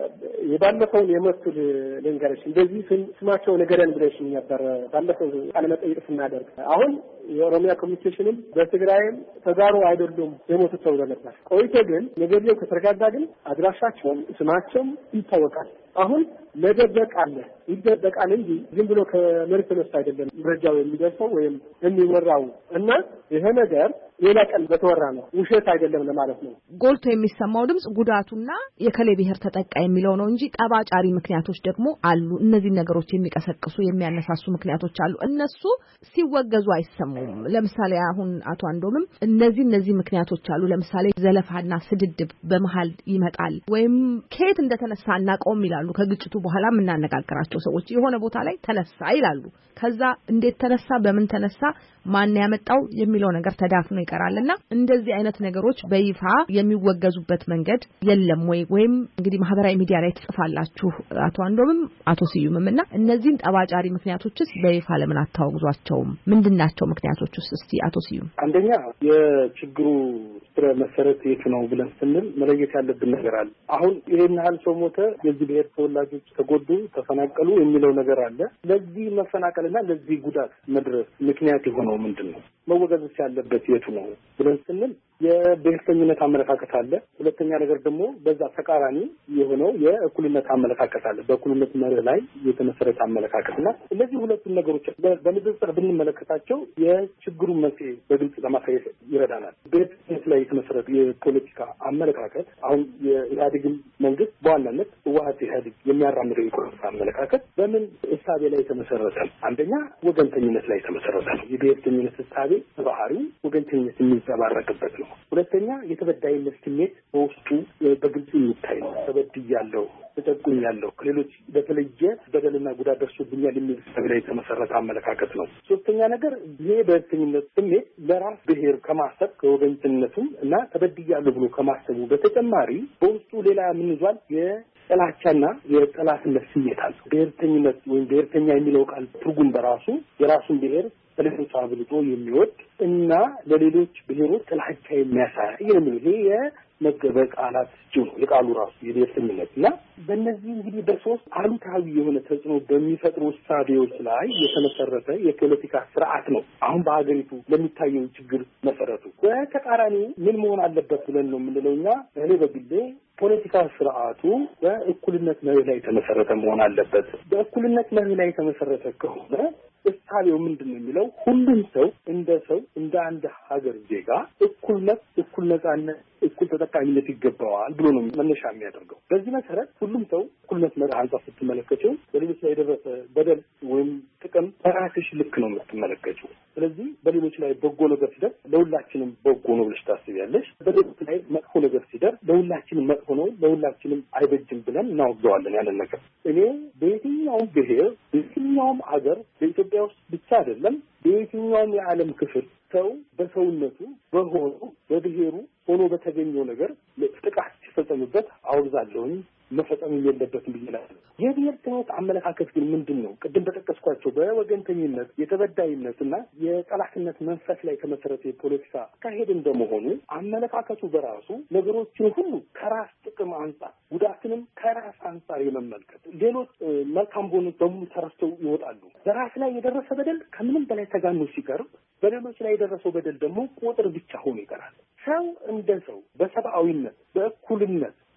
የባለፈው የመቱል ለንገርሽ እንደዚህ ስማቸው ነገረን ብለሽኝ ነበር ባለፈው ቃለ መጠይቅ ስናደርግ አሁን የኦሮሚያ ኮሚኒኬሽንም በትግራይም ተጋሩ አይደሉም የሞቱ ሰው ነበር ቆይቶ ግን ነገርየው ከተረጋጋ ግን አድራሻቸውም ስማቸውም ይታወቃል አሁን ለደበቅ አለ ይደበቃል እንጂ ዝም ብሎ ከመሬት ተነስቶ አይደለም መረጃው የሚደርሰው ወይም የሚወራው እና ይሄ ነገር ሌላ ቀን በተወራ ነው ውሸት አይደለም ለማለት ነው ጎልቶ የሚሰማው ድምጽ ጉዳቱና የከሌ ብሔር ተጠቃ የሚለው ነው እንጂ ጠባጫሪ ምክንያቶች ደግሞ አሉ እነዚህ ነገሮች የሚቀሰቅሱ የሚያነሳሱ ምክንያቶች አሉ እነሱ ሲወገዙ አይሰሙም ለምሳሌ አሁን አቶ አንዶምም እነዚህ እነዚህ ምክንያቶች አሉ ለምሳሌ ዘለፋና ስድድብ በመሃል ይመጣል ወይም ከየት እንደተነሳ እናቆም ይላሉ ከግጭቱ በኋላ ምናነጋግራቸው ሰዎች የሆነ ቦታ ላይ ተነሳ ይላሉ ከዛ እንዴት ተነሳ በምን ተነሳ ማን ያመጣው የሚለው ነገር ተዳፍኖ ይቀራልና እንደዚህ አይነት ነገሮች በይፋ የሚወገዙበት መንገድ የለም ወይ ወይም እንግዲህ ማህበራዊ ሚዲያ ላይ ተጽፋላችሁ አቶ አንዶምም አቶ ስዩምምና እነዚህን ጠባጫሪ ምክንያቶችስ በይፋ ለምን አታወግዟቸውም ምንድናቸው ምክንያቶችስ እስቲ አቶ ስዩም አንደኛ የችግሩ ስረ መሰረት የት ነው ብለን ስንል መለየት ያለብን ነገር አለ አሁን ይሄን ያህል ሰው ሞተ የዚህ ብሔር ተወላጆች ተጎዱ ተፈናቀሉ የሚለው ነገር አለ ለዚህ መፈናቀልና ለዚህ ጉዳት መድረስ ምክንያት የሆነው ምንድነው መወገዝ ያለበት የቱ ነው ብለን ስንል የብሔርተኝነት አመለካከት አለ ሁለተኛ ነገር ደግሞ በዛ ተቃራኒ የሆነው የእኩልነት አመለካከት አለ በእኩልነት መርህ ላይ የተመሰረተ አመለካከትና እነዚህ ሁለቱ ነገሮች በንጽጽር ብንመለከታቸው የችግሩን መንስኤ በግልጽ ለማሳየት ይረዳናል በብሔርተኝነት ላይ የተመሰረተ የፖለቲካ አመለካከት አሁን የኢህአዴግ መንግስት በዋናነት ህወሓት ኢህአዴግ የሚያራምደው የፖለቲካ አመለካከት በምን እሳቤ ላይ የተመሰረተ አንደኛ ወገንተኝነት ላይ የተመሰረተ ነው የብሔርተኝነት እሳቤ ባህሪው ወገንተኝነት የሚንጸባረቅበት ነው ሁለተኛ የተበዳይነት ስሜት በውስጡ በግልጽ የሚታይ ነው ተበድያለሁ ተጨቁኛለሁ ከሌሎች በተለየ በደልና ጉዳት ደርሶብኛል የሚል እሳቤ ላይ የተመሰረተ አመለካከት ነው ሶስተኛ ነገር ይሄ በብሔርተኝነት ስሜት ለራስ ብሔር ከማሰብ ከወገንተኝነቱም እና ተበድያለሁ ብሎ ከማሰቡ በተጨማሪ በውስጡ ሌላ ምን ይዟል የጥላቻና የጠላትነት ስሜት አለ ብሔርተኝነት ወይም ብሔርተኛ የሚለው ቃል ትርጉም በራሱ የራሱን ብሔር ለሌሎች አብልጦ የሚወድ እና ለሌሎች ብሔሮች ጥላቻ የሚያሳይ ነው ይሄ የመገበ ቃላት ነው የቃሉ ራሱ የብሔርተኝነት እና በእነዚህ እንግዲህ በሶስት አሉታዊ የሆነ ተጽዕኖ በሚፈጥሩ እሳቤዎች ላይ የተመሰረተ የፖለቲካ ስርዓት ነው አሁን በሀገሪቱ ለሚታየው ችግር መሰረቱ በተቃራኒው ምን መሆን አለበት ብለን ነው የምንለው እኛ እኔ በግሌ ፖለቲካ ስርዓቱ በእኩልነት መርህ ላይ የተመሰረተ መሆን አለበት በእኩልነት መርህ ላይ የተመሰረተ ከሆነ እሳቤው ምንድነው የሚለው ሁሉም ሰው እንደ ሰው እንደ አንድ ሀገር ዜጋ እኩልነት እኩል ነጻነት እኩል ተጠቃሚነት ይገባዋል ብሎ ነው መነሻ የሚያደርገው በዚህ መሰረት ሁሉም ሰው እኩልነት መርህ አንጻር ስትመለከተው በሌሎች ላይ የደረሰ በደል ወይም ጥቅም በራስሽ ልክ ነው የምትመለከተው ስለዚህ በሌሎች ላይ በጎ ነገር ሲደርስ ለሁላችንም በጎ ነው ብለሽ ታስቢያለሽ በሌሎች ላይ መጥፎ ነገር ሲደርስ ለሁላችንም መጥፎ ነው ለሁላችንም አይበጅም ብለን እናወግዘዋለን ያንን ነገር እኔ በየትኛውም ብሔር በየትኛውም ሀገር በኢትዮጵያ ውስጥ ብቻ አይደለም በየትኛውም የዓለም ክፍል ሰው በሰውነቱ በሆኑ በብሔሩ ሆኖ በተገኘው ነገር ጥቃት ሲፈጸምበት አወግዛለሁኝ መፈጸም የለበትም ብዬላለሁ የብሔርተኝነት አመለካከት ግን ምንድነው ቅድም በተጠቀስኳቸው በወገንተኝነት የተበዳይነትና የጠላትነት መንፈስ ላይ ተመሰረተ የፖለቲካ ካሄድ እንደመሆኑ አመለካከቱ በራሱ ነገሮችን ሁሉ ከራስ ጥቅም አንጻር ጉዳትንም ከራስ አንጻር የመመልከት ሌሎች መልካም ጎኖች በሙሉ ተረስተው ይወጣሉ በራስ ላይ የደረሰ በደል ከምንም በላይ ተጋኖ ሲቀርብ በሌሎች ላይ የደረሰው በደል ደግሞ ቁጥር ብቻ ሆኖ ይቀራል ሰው እንደ ሰው በሰብአዊነት በእኩልነት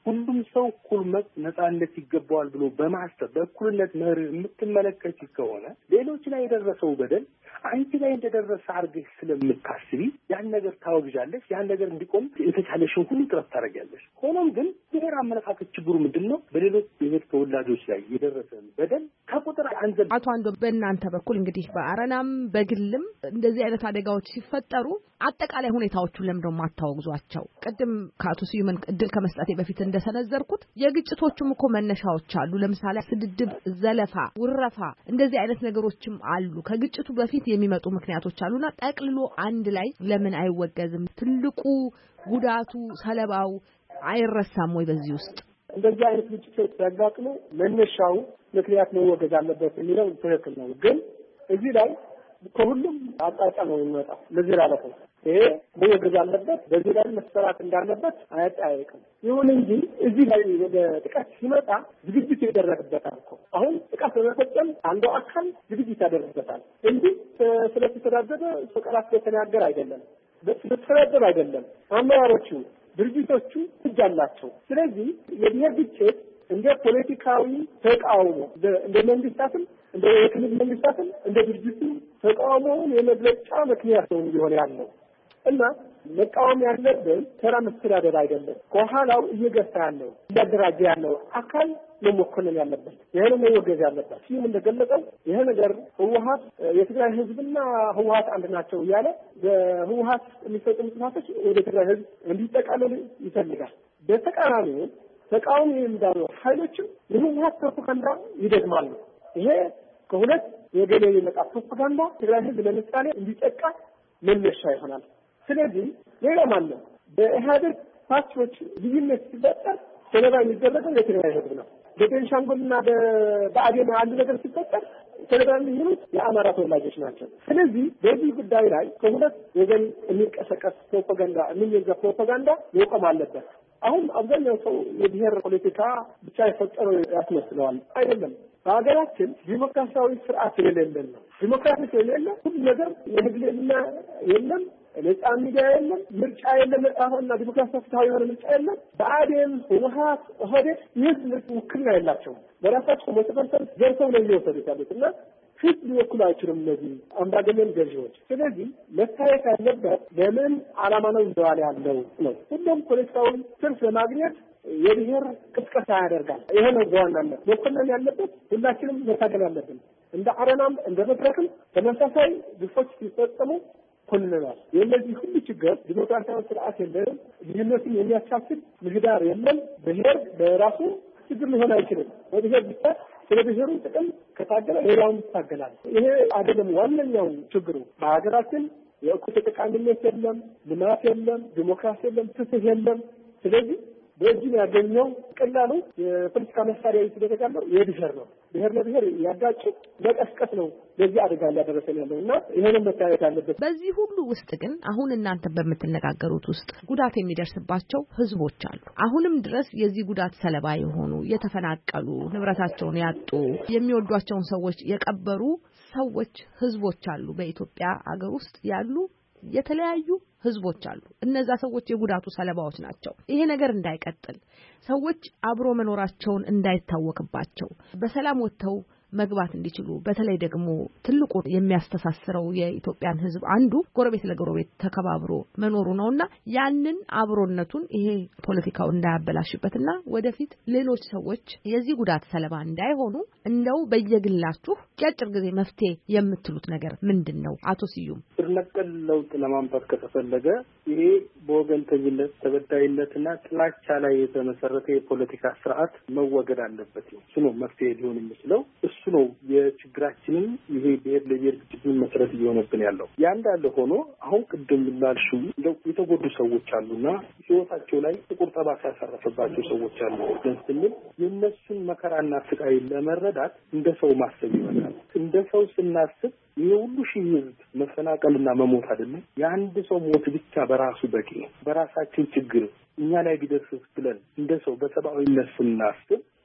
ሁሉም ሰው እኩል መብት ነጻነት ይገባዋል ብሎ በማሰብ በእኩልነት መርህ የምትመለከት ከሆነ ሌሎች ላይ የደረሰው በደል አንቺ ላይ እንደደረሰ አድርገሽ ስለምታስቢ ያን ነገር ታወግዣለሽ። ያን ነገር እንዲቆም የተቻለሽን ሁሉ ጥረት ታደርጊያለሽ። ሆኖም ግን ብሔር አመለካከት ችግሩ ምንድነው? በሌሎች ብሔር ተወላጆች ላይ የደረሰ በደል ከቁጥር አንዘል። አቶ አንዶም በእናንተ በኩል እንግዲህ በአረናም በግልም እንደዚህ አይነት አደጋዎች ሲፈጠሩ አጠቃላይ ሁኔታዎቹን ለምን ነው ማታወግዟቸው? ቅድም ከአቶ ስዩምን እድል ከመስጠቴ በፊት እንደሰነዘርኩት የግጭቶቹም እኮ መነሻዎች አሉ። ለምሳሌ ስድድብ፣ ዘለፋ፣ ውረፋ እንደዚህ አይነት ነገሮችም አሉ። ከግጭቱ በፊት የሚመጡ ምክንያቶች አሉና ጠቅልሎ አንድ ላይ ለምን አይወገዝም? ትልቁ ጉዳቱ ሰለባው አይረሳም ወይ? በዚህ ውስጥ እንደዚህ አይነት ግጭቶች ሲያጋጥሙ መነሻው ምክንያት መወገዝ አለበት የሚለው ትክክል ነው። ግን እዚህ ላይ ከሁሉም አቅጣጫ ነው የሚመጣው። ለዚህ ላለፈ ይሄ መወገዝ አለበት፣ በዚህ ላይ መሰራት እንዳለበት አያጠያይቅም። ይሁን እንጂ እዚህ ላይ ወደ ጥቃት ሲመጣ ዝግጅት ይደረግበታል እኮ። አሁን ጥቃት ለመፈጸም አንዱ አካል ዝግጅት ያደርግበታል እንጂ ስለተሰዳደረ ቃላት ስለተናገረ አይደለም፣ ስለተሰዳደረ አይደለም። አመራሮቹ ድርጅቶቹ እጅ አላቸው። ስለዚህ የብሔር ግጭት እንደ ፖለቲካዊ ተቃውሞ እንደ መንግስታትም እንደ የክልል መንግስታትም እንደ ድርጅቱ ተቃውሞውን የመግለጫ ምክንያት ነው እንዲሆን ያለው እና መቃወም ያለብን ተራ መስተዳደር አይደለም። ከኋላው እየገፋ ያለው እያደራጀ ያለው አካል መሞከን ያለበት ይሄ ነው መወገዝ ያለበት። ሲም እንደገለጸው ይሄ ነገር ህወሓት የትግራይ ህዝብና ህወሓት አንድ ናቸው እያለ በህወሓት የሚፈጸሙ ጥፋቶች ወደ ትግራይ ህዝብ እንዲጠቃለሉ ይፈልጋል። በተቃራኒው ተቃዋሚ የሚባሉ ኃይሎችም የህወሓት ፕሮፓጋንዳ ይደግማሉ። ይሄ ከሁለት የገሌ የመጣ ፕሮፓጋንዳ ትግራይ ህዝብ ለምሳሌ እንዲጠቃ መነሻ ይሆናል። ስለዚህ ሌላ ማለት በኢህአዴግ ፓርቲዎች ልዩነት ሲፈጠር ሰለባ የሚደረገው የትግራይ ህዝብ ነው። በቤንሻንጉልና በአዴና አንድ ነገር ሲፈጠር ሰለባ የሚሆኑት የአማራ ተወላጆች ናቸው። ስለዚህ በዚህ ጉዳይ ላይ ከሁለት ወገን የሚቀሰቀስ ፕሮፓጋንዳ የሚነዛ ፕሮፓጋንዳ መቆም አለበት። አሁን አብዛኛው ሰው የብሔር ፖለቲካ ብቻ የፈጠረው ያስመስለዋል። አይደለም። በሀገራችን ዲሞክራሲያዊ ስርዓት የሌለን ነው። ዲሞክራሲ ስለሌለ ሁሉ ነገር የህግልና የለም፣ ነጻ ሚዲያ የለም፣ ምርጫ የለም፣ ነጻና ዲሞክራሲያዊ ፍትሃዊ የሆነ ምርጫ የለም። በአዴን ህወሓት ኦህዴድ ይህ ውክልና የላቸውም። በራሳቸው መተፈንተን ዘርተው ነው እየወሰዱት ያሉት እና ፊት ሊወክሉ አይችሉም እነዚህ አምባገነን ገዢዎች። ስለዚህ መታየት ያለበት ለምን ዓላማ ነው እንደዋለ ያለው ነው። ሁሉም ፖለቲካዊ ትርፍ ለማግኘት የብሔር ቅስቀሳ ያደርጋል። ይሄ ነው በዋናነት መኮንን ያለበት። ሁላችንም መታገል አለብን። እንደ አረናም እንደ መድረክም ተመሳሳይ ግፎች ሲፈጸሙ ኮንነናል። የእነዚህ ሁሉ ችግር ዲሞክራሲያዊ ስርዓት የለም፣ ልዩነትን የሚያቻችል ምህዳር የለም። ብሔር በራሱ ችግር ሊሆን አይችልም። በብሔር ብቻ ስለ ብሔሩ ጥቅም ከታገለ ሌላውን ይታገላል። ይሄ አይደለም ዋነኛው ችግሩ። በሀገራችን የእኩል ተጠቃሚነት የለም፣ ልማት የለም፣ ዲሞክራሲ የለም፣ ፍትህ የለም። ስለዚህ በዚህ ያገኘው ቀላሉ የፖለቲካ መሳሪያ ይተደረጋለው የብሔር ነው። ብሔር ለብሔር ያጋጭ ለቀስቀስ ነው ለዚህ አደጋ ያደረሰን ያለው እና ይሄንን መታየት አለበት። በዚህ ሁሉ ውስጥ ግን አሁን እናንተ በምትነጋገሩት ውስጥ ጉዳት የሚደርስባቸው ህዝቦች አሉ። አሁንም ድረስ የዚህ ጉዳት ሰለባ የሆኑ የተፈናቀሉ፣ ንብረታቸውን ያጡ፣ የሚወዷቸውን ሰዎች የቀበሩ ሰዎች ህዝቦች አሉ። በኢትዮጵያ አገር ውስጥ ያሉ የተለያዩ ህዝቦች አሉ። እነዛ ሰዎች የጉዳቱ ሰለባዎች ናቸው። ይሄ ነገር እንዳይቀጥል ሰዎች አብሮ መኖራቸውን እንዳይታወቅባቸው በሰላም ወጥተው መግባት እንዲችሉ በተለይ ደግሞ ትልቁ የሚያስተሳስረው የኢትዮጵያን ህዝብ አንዱ ጎረቤት ለጎረቤት ተከባብሮ መኖሩ ነውና ያንን አብሮነቱን ይሄ ፖለቲካው እንዳያበላሽበትና ወደፊት ሌሎች ሰዎች የዚህ ጉዳት ሰለባ እንዳይሆኑ እንደው በየግላችሁ ያጭር ጊዜ መፍትሄ የምትሉት ነገር ምንድነው? አቶ ስዩም ስር ነቀል ለውጥ ለማምጣት ከተፈለገ ይሄ በወገንተኝነት ተበዳይነትና ጥላቻ ላይ የተመሰረተ የፖለቲካ ስርዓት መወገድ አለበት። እሱ ነው መፍትሄ ሊሆን የሚችለው። እሱ ነው የችግራችንን ይሄ ብሔር ለብሔር ግጭትን መሰረት እየሆነብን ያለው። ያንዳለ ሆኖ አሁን ቅድም እንዳልሽው እንደው የተጎዱ ሰዎች አሉና ህይወታቸው ላይ ጥቁር ጠባሳ ያሳረፈባቸው ሰዎች አሉ ስንል የእነሱን መከራና ስቃይ ለመረዳት እንደ ሰው ማሰብ ይሆናል። እንደ ሰው ስናስብ ይሄ ሁሉ ሺህ ህዝብ መፈናቀልና መሞት አይደለም። የአንድ ሰው ሞት ብቻ በራሱ በቂ ነው። በራሳችን ችግር እኛ ላይ ቢደርስ ብለን እንደ ሰው በሰብአዊነት ስናስብ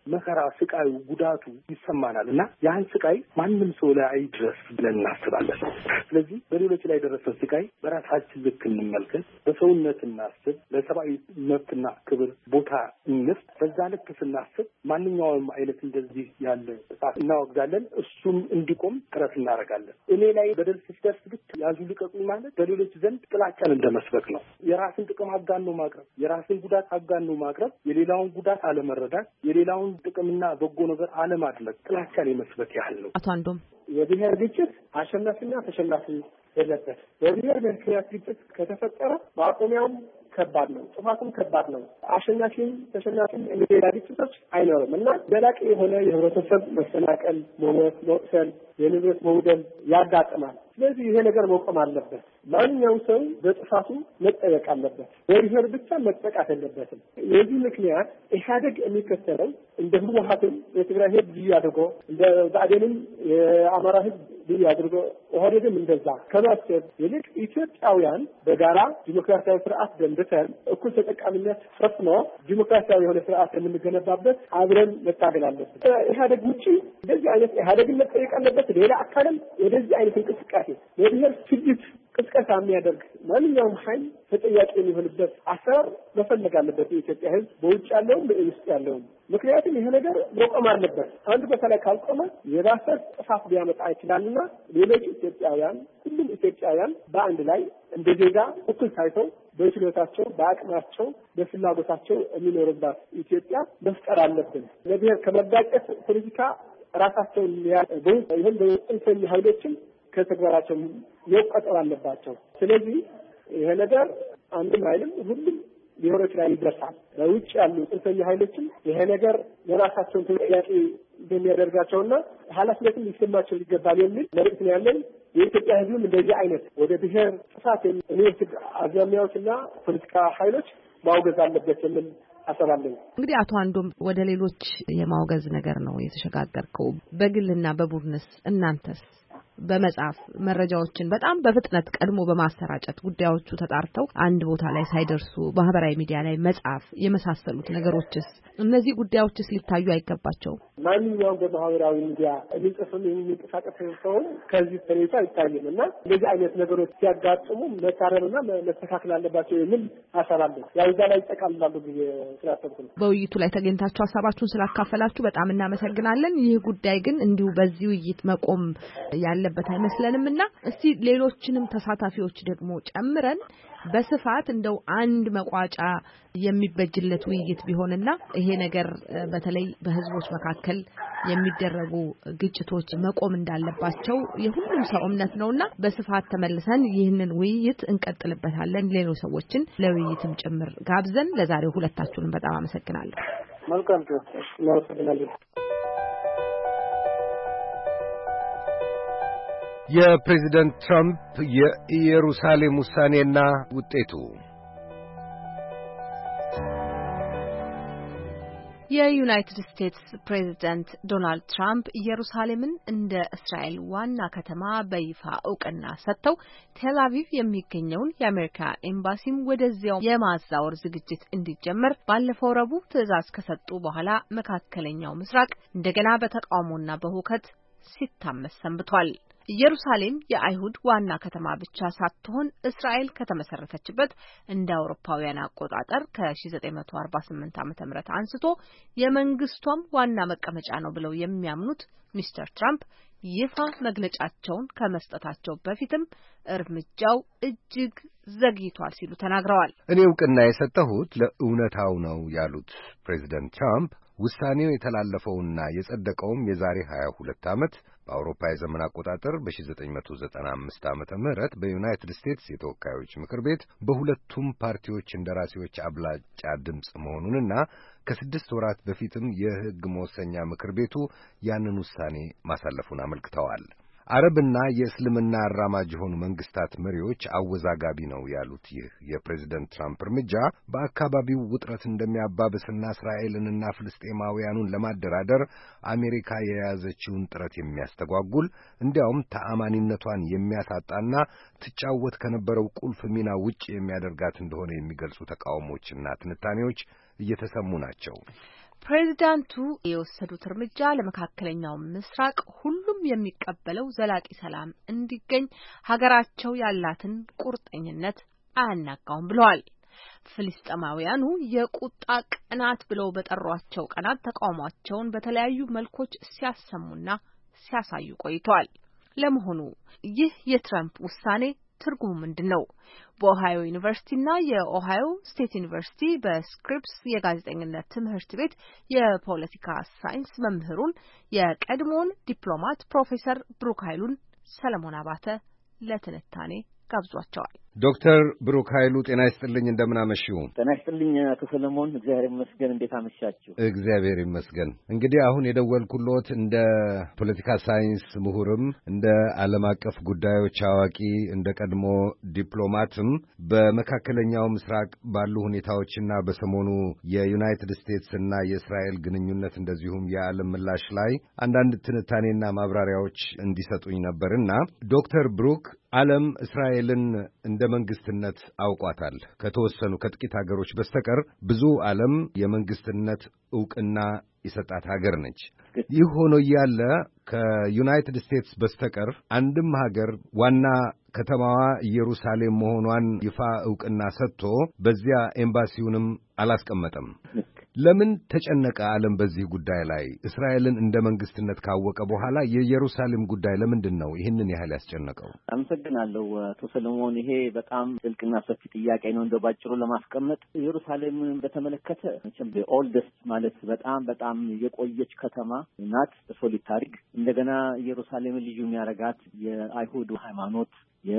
መከራ፣ ስቃዩ፣ ጉዳቱ ይሰማናል እና ያን ስቃይ ማንም ሰው ላይ አይድረስ ብለን እናስባለን። ስለዚህ በሌሎች ላይ የደረሰው ስቃይ በራሳችን ልክ እንመልከት፣ በሰውነት እናስብ፣ ለሰብአዊ መብትና ክብር ቦታ እንስጥ። በዛ ልክ ስናስብ ማንኛውም አይነት እንደዚህ ያለ ጥፋት እናወግዛለን፣ እሱም እንዲቆም ጥረት እናደርጋለን። እኔ ላይ በደል ሲደርስ ብቻ ያዙ ልቀቁኝ ማለት በሌሎች ዘንድ ጥላቻን እንደመስበክ ነው። የራስን ጥቅም አጋኖ ማቅረብ፣ የራስን ጉዳት አጋኖ ማቅረብ፣ የሌላውን ጉዳት አለመረዳት፣ የሌላውን ጥቅምና በጎ ነገር አለማድረግ ጥላቻን የመስበክ ያህል ነው። አቶ አንዶም የብሔር ግጭት አሸናፊና ተሸናፊ የለበት። በብሔር ምክንያት ግጭት ከተፈጠረ ማቆሚያውም ከባድ ነው፣ ጥፋቱም ከባድ ነው። አሸናፊም ተሸናፊም ሌላ ግጭቶች አይኖርም እና ዘላቂ የሆነ የህብረተሰብ መፈናቀል፣ መሞት፣ መቁሰል፣ የንብረት መውደም ያጋጥማል። ስለዚህ ይሄ ነገር መቆም አለበት። ማንኛውም ሰው በጥፋቱ መጠየቅ አለበት። በብሔር ብቻ መጠቃት የለበትም። የዚህ ምክንያት ኢህአዴግ የሚከተለው እንደ ህወሓትም የትግራይ ህዝብ ልዩ አድርጎ እንደ ብአዴንም የአማራ ህዝብ ልዩ አድርጎ ኦህዴድም እንደዛ ከማሰብ ይልቅ ኢትዮጵያውያን በጋራ ዲሞክራሲያዊ ስርዓት ገንብተን እኩል ተጠቃሚነት ሰፍኖ ዲሞክራሲያዊ የሆነ ስርዓት የምንገነባበት አብረን መታገል አለብን። ኢህአዴግ ውጪ እንደዚህ አይነት ኢህአዴግን መጠየቅ አለበት። ሌላ አካልም ወደዚህ አይነት እንቅስቃሴ የብሔር ፍጅት ቅስቀሳ የሚያደርግ ማንኛውም ኃይል ተጠያቂ የሚሆንበት አሰራር መፈለግ አለበት የኢትዮጵያ ህዝብ፣ በውጭ ያለውም በውስጥ ያለውም። ምክንያቱም ይሄ ነገር መቆም አለበት። አንዱ በተለይ ካልቆመ የባሰ ጥፋት ሊያመጣ ይችላልና ሌሎች ኢትዮጵያውያን፣ ሁሉም ኢትዮጵያውያን በአንድ ላይ እንደ ዜጋ እኩል ታይተው በችሎታቸው፣ በአቅማቸው፣ በፍላጎታቸው የሚኖርባት ኢትዮጵያ መፍጠር አለብን። ለብሔር ከመጋጨት ፖለቲካ ራሳቸውን ይህን በጽንፈኛ ኃይሎችን ከተግባራቸው መቆጠብ አለባቸው። ስለዚህ ይሄ ነገር አንድም አይልም ሁሉም ብሔሮች ላይ ይደርሳል። በውጭ ያሉ ጽንፈኛ ኃይሎችም ይሄ ነገር የራሳቸውን ተጠያቂ እንደሚያደርጋቸውና ኃላፊነትም ሊሰማቸው ይገባል የሚል መልዕክት ነው ያለን። የኢትዮጵያ ህዝብም እንደዚህ አይነት ወደ ብሔር ጥፋት የሚወስድ አዝማሚያዎችና ፖለቲካ ኃይሎች ማውገዝ አለበት የሚል አሰባለሁ። እንግዲህ አቶ አንዶም ወደ ሌሎች የማውገዝ ነገር ነው የተሸጋገርከው። በግልና በቡድንስ እናንተስ በመጻፍ መረጃዎችን በጣም በፍጥነት ቀድሞ በማሰራጨት ጉዳዮቹ ተጣርተው አንድ ቦታ ላይ ሳይደርሱ ማህበራዊ ሚዲያ ላይ መጻፍ የመሳሰሉት ነገሮችስ እነዚህ ጉዳዮችስ ሊታዩ አይገባቸውም? ማንኛውም በማህበራዊ ሚዲያ የሚጽፍም የሚንቀሳቀስ ሰው ከዚህ ተሬታ አይታይም እና እንደዚህ አይነት ነገሮች ሲያጋጥሙ መታረምና መስተካከል አለባቸው የሚል አሰባለሁ። ያው እዛ ላይ ይጠቃልላሉ ብዬ ስላሰብኩ ነው። በውይይቱ ላይ ተገኝታችሁ ሀሳባችሁን ስላካፈላችሁ በጣም እናመሰግናለን። ይህ ጉዳይ ግን እንዲሁ በዚህ ውይይት መቆም ያለ በት አይመስለንምና እስቲ ሌሎችንም ተሳታፊዎች ደግሞ ጨምረን በስፋት እንደው አንድ መቋጫ የሚበጅለት ውይይት ቢሆንና ይሄ ነገር በተለይ በህዝቦች መካከል የሚደረጉ ግጭቶች መቆም እንዳለባቸው የሁሉም ሰው እምነት ነውና በስፋት ተመልሰን ይህንን ውይይት እንቀጥልበታለን። ሌሎች ሰዎችን ለውይይትም ጭምር ጋብዘን ለዛሬው ሁለታችሁንም በጣም አመሰግናለሁ። መልካም ነው። የፕሬዚደንት ትራምፕ የኢየሩሳሌም ውሳኔና ውጤቱ። የዩናይትድ ስቴትስ ፕሬዝዳንት ዶናልድ ትራምፕ ኢየሩሳሌምን እንደ እስራኤል ዋና ከተማ በይፋ እውቅና ሰጥተው ቴል አቪቭ የሚገኘውን የአሜሪካ ኤምባሲም ወደዚያው የማዛወር ዝግጅት እንዲጀመር ባለፈው ረቡዕ ትዕዛዝ ከሰጡ በኋላ መካከለኛው ምስራቅ እንደገና በተቃውሞና በሁከት ሲታመስ ሰንብቷል። ኢየሩሳሌም የአይሁድ ዋና ከተማ ብቻ ሳትሆን እስራኤል ከተመሰረተችበት እንደ አውሮፓውያን አቆጣጠር ከ1948 ዓመተ ምህረት አንስቶ የመንግስቷም ዋና መቀመጫ ነው ብለው የሚያምኑት ሚስተር ትራምፕ ይፋ መግለጫቸውን ከመስጠታቸው በፊትም እርምጃው እጅግ ዘግይቷል ሲሉ ተናግረዋል። እኔ እውቅና የሰጠሁት ለእውነታው ነው ያሉት ፕሬዚደንት ትራምፕ ውሳኔው የተላለፈውና የጸደቀውም የዛሬ ሀያ ሁለት ዓመት በአውሮፓ የዘመን አቆጣጠር በ1995 ዓመተ ምህረት በዩናይትድ ስቴትስ የተወካዮች ምክር ቤት በሁለቱም ፓርቲዎች እንደራሴዎች አብላጫ ድምፅ መሆኑንና ከስድስት ወራት በፊትም የሕግ መወሰኛ ምክር ቤቱ ያንን ውሳኔ ማሳለፉን አመልክተዋል። አረብና የእስልምና አራማጅ የሆኑ መንግስታት መሪዎች አወዛጋቢ ነው ያሉት ይህ የፕሬዝደንት ትራምፕ እርምጃ በአካባቢው ውጥረት እንደሚያባብስና እስራኤልንና ፍልስጤማውያኑን ለማደራደር አሜሪካ የያዘችውን ጥረት የሚያስተጓጉል እንዲያውም ተአማኒነቷን የሚያሳጣና ትጫወት ከነበረው ቁልፍ ሚና ውጭ የሚያደርጋት እንደሆነ የሚገልጹ ተቃውሞችና ትንታኔዎች እየተሰሙ ናቸው። ፕሬዚዳንቱ የወሰዱት እርምጃ ለመካከለኛው ምስራቅ ሁሉም የሚቀበለው ዘላቂ ሰላም እንዲገኝ ሀገራቸው ያላትን ቁርጠኝነት አያናጋውም ብለዋል። ፍልስጤማውያኑ የቁጣ ቀናት ብለው በጠሯቸው ቀናት ተቃውሟቸውን በተለያዩ መልኮች ሲያሰሙና ሲያሳዩ ቆይተዋል። ለመሆኑ ይህ የትራምፕ ውሳኔ ትርጉሙ ምንድነው? በኦሃዮ ዩኒቨርሲቲና የኦሃዮ ስቴት ዩኒቨርሲቲ በስክሪፕስ የጋዜጠኝነት ትምህርት ቤት የፖለቲካ ሳይንስ መምህሩን የቀድሞውን ዲፕሎማት ፕሮፌሰር ብሩክ ኃይሉን ሰለሞን አባተ ለትንታኔ ጋብዟቸዋል። ዶክተር ብሩክ ኃይሉ ጤና ይስጥልኝ፣ እንደምን አመሹ? ጤና ይስጥልኝ አቶ ሰለሞን። እግዚአብሔር ይመስገን። እንዴት አመሻችሁ? እግዚአብሔር ይመስገን። እንግዲህ አሁን የደወልኩሎት እንደ ፖለቲካ ሳይንስ ምሁርም እንደ ዓለም አቀፍ ጉዳዮች አዋቂ እንደ ቀድሞ ዲፕሎማትም በመካከለኛው ምስራቅ ባሉ ሁኔታዎችና በሰሞኑ የዩናይትድ ስቴትስ እና የእስራኤል ግንኙነት እንደዚሁም የዓለም ምላሽ ላይ አንዳንድ ትንታኔና ማብራሪያዎች እንዲሰጡኝ ነበርና ዶክተር ብሩክ ዓለም እስራኤልን እንደ መንግስትነት አውቋታል። ከተወሰኑ ከጥቂት ሀገሮች በስተቀር ብዙ ዓለም የመንግስትነት ዕውቅና የሰጣት ሀገር ነች። ይህ ሆኖ እያለ ከዩናይትድ ስቴትስ በስተቀር አንድም ሀገር ዋና ከተማዋ ኢየሩሳሌም መሆኗን ይፋ ዕውቅና ሰጥቶ በዚያ ኤምባሲውንም አላስቀመጠም። ለምን ተጨነቀ ዓለም በዚህ ጉዳይ ላይ? እስራኤልን እንደ መንግስትነት ካወቀ በኋላ የኢየሩሳሌም ጉዳይ ለምንድን ነው ይህንን ያህል ያስጨነቀው? አመሰግናለሁ አቶ ሰለሞን። ይሄ በጣም ጥልቅና ሰፊ ጥያቄ ነው። እንደው ባጭሩ ለማስቀመጥ ኢየሩሳሌምን በተመለከተ መቼም ኦልደስት ማለት በጣም በጣም የቆየች ከተማ ናት በሶሊድ ታሪክ። እንደገና ኢየሩሳሌምን ልዩ የሚያደርጋት የአይሁድ ሃይማኖት፣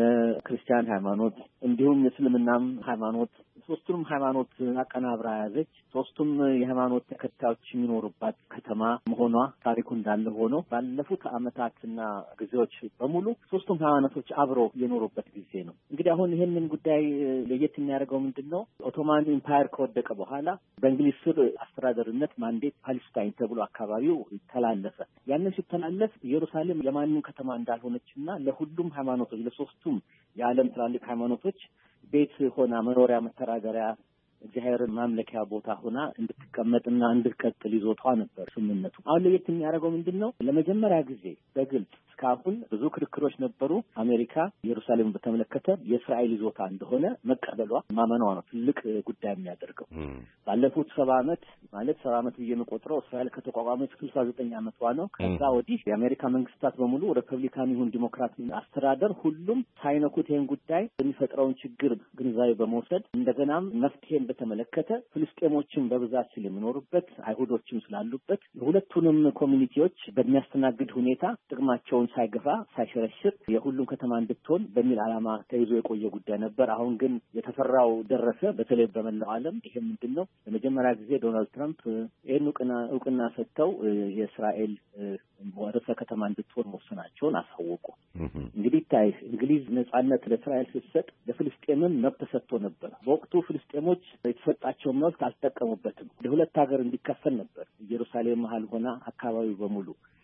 የክርስቲያን ሃይማኖት እንዲሁም የእስልምናም ሃይማኖት ሶስቱም ሃይማኖት አቀናብራ ያዘች። ሶስቱም የሃይማኖት ተከታዮች የሚኖሩባት ከተማ መሆኗ ታሪኩ እንዳለ ሆኖ ባለፉት ዓመታትና ጊዜዎች በሙሉ ሶስቱም ሃይማኖቶች አብረው የኖሩበት ጊዜ ነው። እንግዲህ አሁን ይህንን ጉዳይ ለየት የሚያደርገው ምንድን ነው? ኦቶማን ኢምፓየር ከወደቀ በኋላ በእንግሊዝ ስር አስተዳደርነት ማንዴት ፓሌስታይን ተብሎ አካባቢው ተላለፈ። ያንን ሲተላለፍ ኢየሩሳሌም የማንም ከተማ እንዳልሆነችና ለሁሉም ሃይማኖቶች ለሶስቱም የዓለም ትላልቅ ሃይማኖቶች ቤት ሆና መኖሪያ መተራገሪያ እግዚአብሔርን ማምለኪያ ቦታ ሆና እንድትቀመጥና እንድትቀጥል ይዞቷ ነበር ስምምነቱ። አሁን ለየት የሚያደርገው ምንድን ነው? ለመጀመሪያ ጊዜ በግልጽ እስካሁን ብዙ ክርክሮች ነበሩ። አሜሪካ ኢየሩሳሌምን በተመለከተ የእስራኤል ይዞታ እንደሆነ መቀበሏ ማመኗ ነው ትልቅ ጉዳይ የሚያደርገው። ባለፉት ሰባ ዓመት ማለት ሰባ ዓመት ብዬ የምቆጥረው እስራኤል ከተቋቋመች ስልሳ ዘጠኝ ዓመቷ ነው። ከዛ ወዲህ የአሜሪካ መንግስታት በሙሉ ሪፐብሊካን ይሁን ዲሞክራት አስተዳደር ሁሉም ሳይነኩት ይህን ጉዳይ የሚፈጥረውን ችግር ግንዛቤ በመውሰድ እንደገናም መፍትሄን በተመለከተ ፍልስጤሞችን በብዛት ስለሚኖሩበት አይሁዶችም ስላሉበት ሁለቱንም ኮሚኒቲዎች በሚያስተናግድ ሁኔታ ጥቅማቸውን ሳይገፋ ሳይሸረሽር የሁሉም ከተማ እንድትሆን በሚል ዓላማ ተይዞ የቆየ ጉዳይ ነበር። አሁን ግን የተፈራው ደረሰ። በተለይ በመላው ዓለም ይሄ ምንድን ነው? ለመጀመሪያ ጊዜ ዶናልድ ትራምፕ ይህን እውቅና እውቅና ሰጥተው የእስራኤል ርዕሰ ከተማ እንድትሆን መወሰናቸውን አሳወቁ። እንግዲህ ታይ እንግሊዝ ነጻነት ለእስራኤል ስትሰጥ ለፍልስጤምም መብት ሰጥቶ ነበር። በወቅቱ ፍልስጤሞች የተሰጣቸውን መብት አልተጠቀሙበትም። ለሁለት ሀገር እንዲከፈል ነበር ኢየሩሳሌም መሀል ሆና አካባቢው በሙሉ።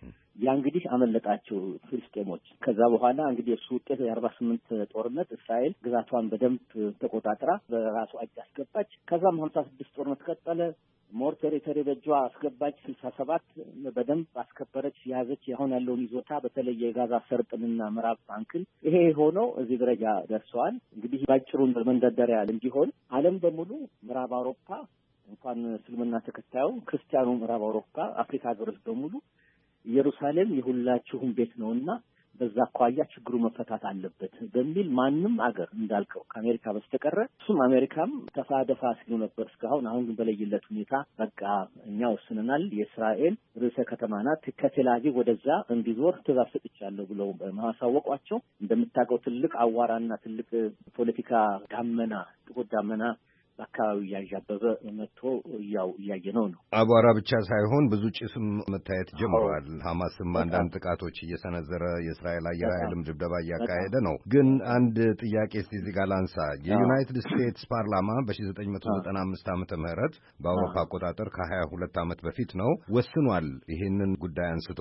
ያ እንግዲህ አመለጣቸው ፍልስጤሞች። ከዛ በኋላ እንግዲህ እሱ ውጤት የአርባ ስምንት ጦርነት እስራኤል ግዛቷን በደንብ ተቆጣጥራ በራሷ እጅ አስገባች። ከዛም ሀምሳ ስድስት ጦርነት ቀጠለ። ሞር ቴሪቶሪ በእጇ አስገባች። ስልሳ ሰባት በደንብ አስከበረች፣ ያዘች። አሁን ያለውን ይዞታ በተለይ የጋዛ ሰርጥንና ምዕራብ ባንክን ይሄ ሆነው እዚህ ደረጃ ደርሰዋል። እንግዲህ ባጭሩን መንደርደሪያ እንዲሆን ዓለም በሙሉ ምዕራብ አውሮፓ እንኳን እስልምና ተከታዩ ክርስቲያኑ ምዕራብ አውሮፓ አፍሪካ ሀገሮች በሙሉ ኢየሩሳሌም የሁላችሁም ቤት ነውና በዛ አኳያ ችግሩ መፈታት አለበት በሚል ማንም አገር እንዳልከው ከአሜሪካ በስተቀረ እሱም አሜሪካም ተፋደፋ ሲሉ ነበር እስካሁን። አሁን ግን በለየለት ሁኔታ በቃ እኛ ወስነናል፣ የእስራኤል ርዕሰ ከተማ ናት፣ ከቴል አቪቭ ወደዛ እንዲዞር ትእዛዝ ሰጥቻለሁ ብለው ማሳወቋቸው እንደምታውቀው ትልቅ አዋራና ትልቅ ፖለቲካ ዳመና ጥቁር ዳመና በአካባቢው እያዣበበ መጥቶ ያው እያየነው ነው። አቧራ ብቻ ሳይሆን ብዙ ጭስም መታየት ጀምሯል። ሐማስም አንዳንድ ጥቃቶች እየሰነዘረ የእስራኤል አየር ኃይልም ድብደባ እያካሄደ ነው። ግን አንድ ጥያቄ እስቲ እዚህ ጋር ላንሳ። የዩናይትድ ስቴትስ ፓርላማ በሺህ ዘጠኝ መቶ ዘጠና አምስት ዓመተ ምህረት በአውሮፓ አቆጣጠር ከሀያ ሁለት ዓመት በፊት ነው ወስኗል። ይሄንን ጉዳይ አንስቶ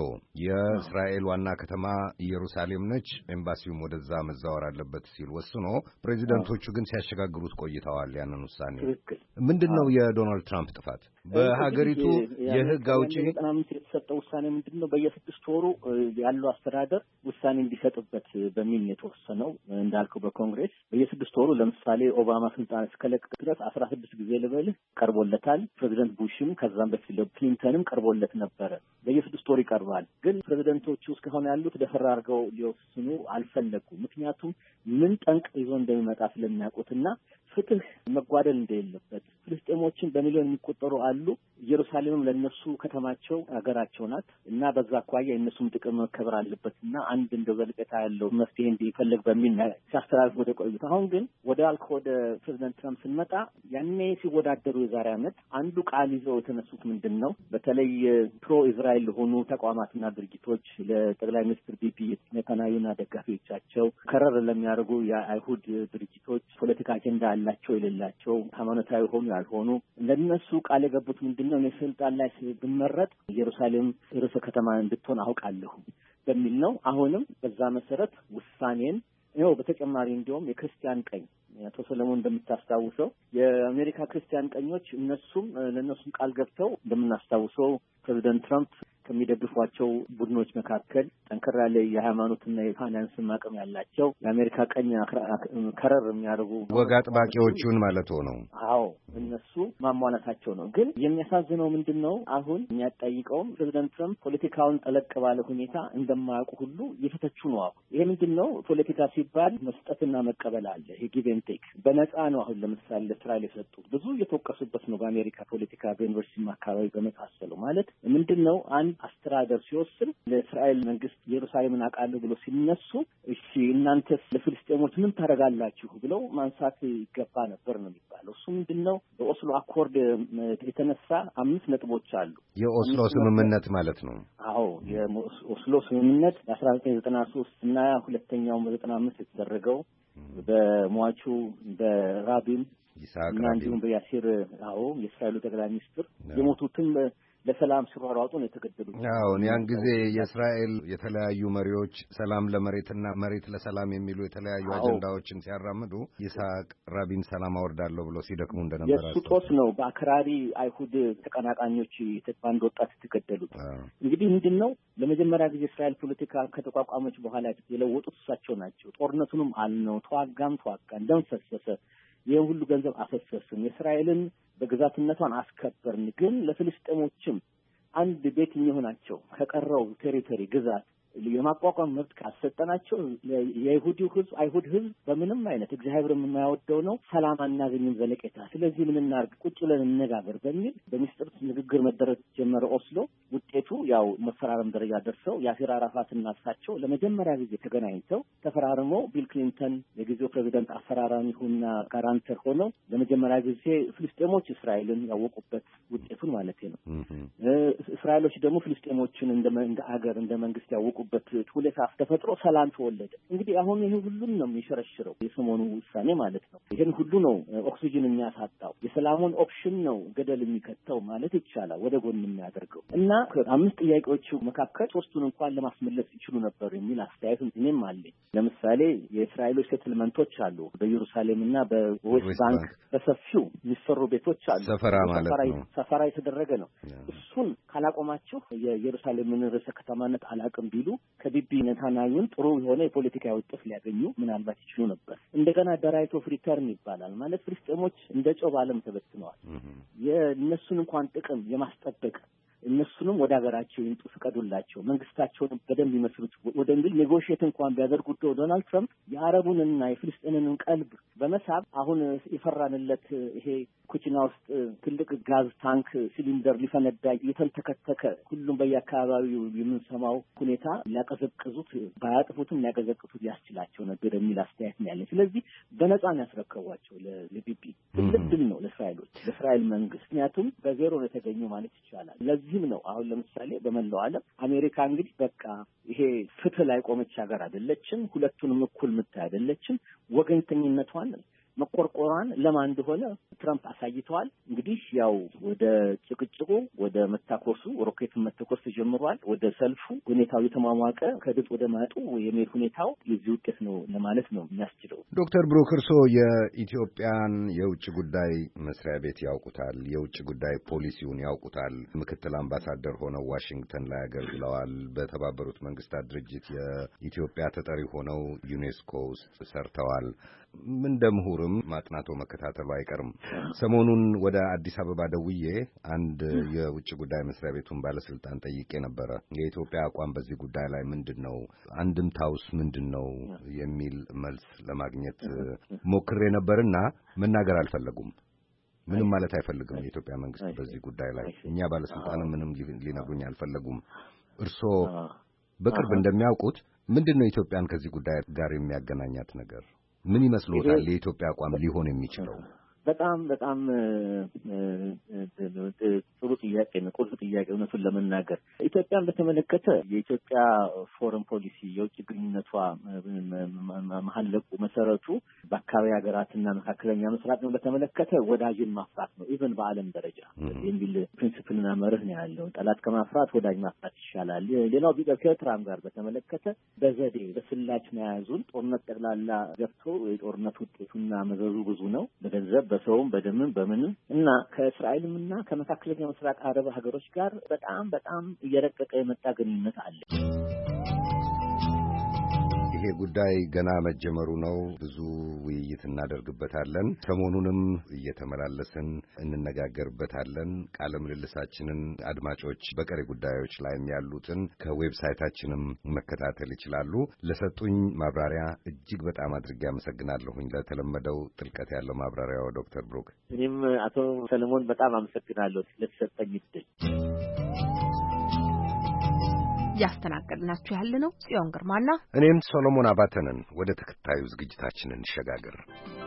የእስራኤል ዋና ከተማ ኢየሩሳሌም ነች፣ ኤምባሲውም ወደዛ መዛወር አለበት ሲል ወስኖ ፕሬዚደንቶቹ ግን ሲያሸጋግሩት ቆይተዋል ያንን ውሳኔ። ውሳኔ። ትክክል። ምንድነው የዶናልድ ትራምፕ ጥፋት? በሀገሪቱ የህግ አውጪ ዘጠና አምስት የተሰጠው ውሳኔ ምንድነው? በየስድስት ወሩ ያለው አስተዳደር ውሳኔ እንዲሰጥበት በሚል የተወሰነው እንዳልከው በኮንግሬስ በየስድስት ወሩ ለምሳሌ ኦባማ ስልጣን እስከለቀቀ ድረስ አስራ ስድስት ጊዜ ልበልህ ቀርቦለታል። ፕሬዚደንት ቡሽም ከዛም በፊት ክሊንተንም ቀርቦለት ነበረ። በየስድስት ወሩ ይቀርባል። ግን ፕሬዚደንቶቹ እስካሁን ያሉት ደፈር አድርገው ሊወስኑ አልፈለጉም። ምክንያቱም ምን ጠንቅ ይዞ እንደሚመጣ ስለሚያውቁትና ፍትህ መጓደል እንደሌለበት ፍልስጤሞችን በሚሊዮን የሚቆጠሩ አሉ። ኢየሩሳሌምም ለነሱ ከተማቸው ሀገራቸው ናት እና በዛ አኳያ የእነሱም ጥቅም መከበር አለበትና አንድ እንደው ዘለቄታ ያለው መፍትሄ እንዲፈልግ በሚል ሲያስተላልፍ ወደ ቆዩት። አሁን ግን ወደ አልኮ ወደ ፕሬዚደንት ትራምፕ ስንመጣ ያኔ ሲወዳደሩ የዛሬ ዓመት አንዱ ቃል ይዘው የተነሱት ምንድን ነው? በተለይ ፕሮ ኢዝራኤል ለሆኑ ተቋማትና ድርጅቶች ለጠቅላይ ሚኒስትር ቢቢ ኔታንያሁና ደጋፊዎቻቸው ከረር ለሚያደርጉ የአይሁድ ድርጅቶች ፖለቲካ አጀንዳ ያላቸው የሌላቸው ሃይማኖታዊ ሆኑ ያልሆኑ ለነሱ ቃል የገቡት ምንድነው? እኔ ስልጣን ላይ ብመረጥ ኢየሩሳሌም ርዕሰ ከተማ እንድትሆን አውቃለሁ በሚል ነው። አሁንም በዛ መሰረት ውሳኔን ነው። በተጨማሪ እንዲሁም የክርስቲያን ቀኝ አቶ ሰለሞን እንደምታስታውሰው የአሜሪካ ክርስቲያን ቀኞች እነሱም ለነሱም ቃል ገብተው እንደምናስታውሰው ፕሬዚደንት ትራምፕ ከሚደግፏቸው ቡድኖች መካከል ጠንከር ያለ የሃይማኖትና የፋይናንስ አቅም ያላቸው የአሜሪካ ቀኝ ከረር የሚያደርጉ ወግ አጥባቂዎቹን ማለት ነው። አዎ እነሱ ማሟላታቸው ነው። ግን የሚያሳዝነው ምንድነው? አሁን የሚያጠይቀውም ፕሬዚደንት ትራምፕ ፖለቲካውን ጠለቅ ባለ ሁኔታ እንደማያውቁ ሁሉ እየተተቹ ነው። አሁን ይሄ ምንድነው? ፖለቲካ ሲባል መስጠትና መቀበል አለ። ይሄ ጊቭ ኤንድ ቴክ በነፃ ነው። አሁን ለምሳሌ ለእስራኤል የሰጡ ብዙ እየተወቀሱበት ነው። በአሜሪካ ፖለቲካ በዩኒቨርሲቲ አካባቢ በመሳሰሉ ማለት ምንድነው? አንድ አስተዳደር ሲወስን ለእስራኤል መንግስት ኢየሩሳሌምን አውቃለሁ ብሎ ሲነሱ እሺ እናንተስ ለፍልስጤሞች ምን ታደርጋላችሁ ብለው ማንሳት ይገባ ነበር ነው የሚባለው። እሱ ምንድነው? በኦስሎ አኮርድ የተነሳ አምስት ነጥቦች አሉ። የኦስሎ ስምምነት ማለት ነው። አዎ የኦስሎ ስምምነት በአስራ ዘጠኝ ዘጠና ሶስት እና ሁለተኛው ዘጠና አምስት የተደረገው በሟቹ በራቢን እና እንዲሁም በያሲር አዎ የእስራኤሉ ጠቅላይ ሚኒስትር የሞቱትም ለሰላም ሲሯሯጡ ነው የተገደሉት። አዎ ያን ጊዜ የእስራኤል የተለያዩ መሪዎች ሰላም ለመሬትና መሬት ለሰላም የሚሉ የተለያዩ አጀንዳዎችን ሲያራምዱ ይስሐቅ ራቢን ሰላም አወርዳለሁ ብሎ ሲደክሙ እንደነበረ የሱ ጦስ ነው በአክራሪ አይሁድ ተቀናቃኞች በአንድ ወጣት የተገደሉት። እንግዲህ ምንድነው ለመጀመሪያ ጊዜ እስራኤል ፖለቲካ ከተቋቋመች በኋላ የለወጡት እሳቸው ናቸው። ጦርነቱንም አልነው ተዋጋም ተዋጋን ደም ፈሰሰ። ይሄን ሁሉ ገንዘብ አፈሰስን። የእስራኤልን በግዛትነቷን አስከበርን። ግን ለፍልስጤሞችም አንድ ቤት የሚሆናቸው ከቀረው ቴሪቶሪ ግዛት የማቋቋም መብት ካሰጠናቸው የይሁዲው ህዝብ አይሁድ ህዝብ በምንም አይነት እግዚአብሔር የማያወደው ነው ሰላም አናገኝም ዘለቄታ። ስለዚህ ምን እናርግ ቁጭ ብለን እንነጋገር በሚል በሚስጥር ንግግር መደረግ ጀመረ ኦስሎ። ውጤቱ ያው መፈራረም ደረጃ ደርሰው ያሲር አራፋትና እሳቸው ለመጀመሪያ ጊዜ ተገናኝተው ተፈራርመው ቢል ክሊንተን የጊዜው ፕሬዚደንት አፈራራሚውና ጋራንተር ሆነው ለመጀመሪያ ጊዜ ፍልስጤሞች እስራኤልን ያወቁበት ውጤቱን ማለት ነው። እስራኤሎች ደግሞ ፍልስጤሞችን እንደ አገር እንደ መንግስት ያወቁ በት ሁኔታ ተፈጥሮ ሰላም ተወለደ። እንግዲህ አሁን ይሄ ሁሉን ነው የሚሸረሽረው የሰሞኑ ውሳኔ ማለት ነው። ይሄን ሁሉ ነው ኦክሲጅን የሚያሳጣው የሰላሙን ኦፕሽን ነው ገደል የሚከተው ማለት ይቻላል ወደ ጎን የሚያደርገው እና አምስት ጥያቄዎች መካከል ሶስቱን እንኳን ለማስመለስ ይችሉ ነበር የሚል አስተያየት እኔም አለኝ። ለምሳሌ የእስራኤሎች ሴትልመንቶች አሉ በኢየሩሳሌምና በዌስት ባንክ በሰፊው የሚሰሩ ቤቶች አሉ። ሰፈራ ማለት ነው። ሰፈራ የተደረገ ነው። እሱን ካላቆማችሁ የኢየሩሳሌምን ርዕሰ ከተማነት አላቅም ቢሉ ከቢቢ ኔታንያሁን ጥሩ የሆነ የፖለቲካ ውጤት ሊያገኙ ምናልባት ይችሉ ነበር። እንደገና ራይት ኦፍ ሪተርን ይባላል ማለት ፍልስጤሞች እንደ ጨው በዓለም ተበትነዋል። የእነሱን እንኳን ጥቅም የማስጠበቅ እነሱንም ወደ ሀገራቸው ይምጡ ፍቀዱላቸው መንግስታቸውን በደንብ ይመስሉት ወደሚል ኔጎሽዬት እንኳን ቢያደርጉ ዶናልድ ትራምፕ የአረቡንና የፍልስጤንን ቀልብ በመሳብ አሁን የፈራንለት ይሄ ኩቺና ውስጥ ትልቅ ጋዝ ታንክ ሲሊንደር ሊፈነዳ የተንተከተከ ሁሉም በየአካባቢው የምንሰማው ሁኔታ ሊያቀዘቅዙት ባያጥፉትም ሊያቀዘቅዙት ያስችላቸው ነበር የሚል አስተያየት ነው ያለኝ። ስለዚህ በነፃ ነው ያስረከቧቸው ለቢቢ። ትልቅ ድል ነው ለእስራኤሎች ለእስራኤል መንግስት። ምክንያቱም በዜሮ ነው የተገኘው ማለት ይቻላል። ለዚህም ነው አሁን ለምሳሌ በመላው ዓለም አሜሪካ እንግዲህ በቃ ይሄ ፍትህ ላይ ቆመች ሀገር አይደለችም። ሁለቱንም እኩል ምታይ አይደለችም። ወገንተኝነቷን መቆርቆሯን ለማን እንደሆነ ትራምፕ አሳይተዋል። እንግዲህ ያው ወደ ጭቅጭቁ ወደ መታኮሱ ሮኬት መተኮስ ተጀምሯል። ወደ ሰልፉ ሁኔታው የተሟሟቀ ከድጥ ወደ ማጡ የሚል ሁኔታው የዚህ ውጤት ነው ለማለት ነው የሚያስችለው። ዶክተር ብሩክ እርስዎ የኢትዮጵያን የውጭ ጉዳይ መስሪያ ቤት ያውቁታል፣ የውጭ ጉዳይ ፖሊሲውን ያውቁታል። ምክትል አምባሳደር ሆነው ዋሽንግተን ላይ አገልግለዋል። በተባበሩት መንግስታት ድርጅት የኢትዮጵያ ተጠሪ ሆነው ዩኔስኮ ውስጥ ሰርተዋል። እንደ ምሁርም ማጥናቶ መከታተሉ አይቀርም። ሰሞኑን ወደ አዲስ አበባ ደውዬ አንድ የውጭ ጉዳይ መስሪያ ቤቱን ባለስልጣን ጠይቄ ነበረ። የኢትዮጵያ አቋም በዚህ ጉዳይ ላይ ምንድን ነው፣ አንድምታውስ ምንድን ነው የሚል መልስ ለማግኘት ሞክሬ ነበርና መናገር አልፈለጉም። ምንም ማለት አይፈልግም የኢትዮጵያ መንግስት በዚህ ጉዳይ ላይ። እኛ ባለስልጣንም ምንም ሊነግሩኝ አልፈለጉም። እርስዎ በቅርብ እንደሚያውቁት ምንድን ነው ኢትዮጵያን ከዚህ ጉዳይ ጋር የሚያገናኛት ነገር? ምን ይመስሎታል የኢትዮጵያ አቋም ሊሆን የሚችለው? በጣም በጣም ጥሩ ጥያቄ ነው። ቁልፍ ጥያቄ እውነቱን ለመናገር ኢትዮጵያን በተመለከተ የኢትዮጵያ ፎረን ፖሊሲ የውጭ ግንኙነቷ መሐለቁ መሰረቱ በአካባቢ ሀገራትና መካከለኛ ምስራቅን በተመለከተ ወዳጅን ማፍራት ነው። ኢቨን በዓለም ደረጃ የሚል ፕሪንሲፕልና መርህ ነው ያለው። ጠላት ከማፍራት ወዳጅ ማፍራት ይሻላል። ሌላው ቢቀር ከኤርትራም ጋር በተመለከተ በዘዴ በስላች መያዙን ጦርነት ጠቅላላ ገብቶ የጦርነት ውጤቱና መዘዙ ብዙ ነው። በገንዘብ በሰውም በደምም በምንም እና ከእስራኤልምና ከመካከለኛ ምስራቅ አረብ ሀገሮች ጋር በጣም በጣም እየረቀቀ የመጣ ግንኙነት አለ። ይሄ ጉዳይ ገና መጀመሩ ነው። ብዙ ውይይት እናደርግበታለን። ሰሞኑንም እየተመላለስን እንነጋገርበታለን። ቃለ ምልልሳችንን አድማጮች በቀሪ ጉዳዮች ላይም ያሉትን ከዌብሳይታችንም መከታተል ይችላሉ። ለሰጡኝ ማብራሪያ እጅግ በጣም አድርጌ አመሰግናለሁኝ። ለተለመደው ጥልቀት ያለው ማብራሪያው ዶክተር ብሩክ። እኔም አቶ ሰለሞን በጣም አመሰግናለሁ ለተሰጠኝ እድል። ያስተናገድናችሁ ያለነው ጽዮን ግርማና እኔም ሶሎሞን አባተንን። ወደ ተከታዩ ዝግጅታችን እንሸጋገር።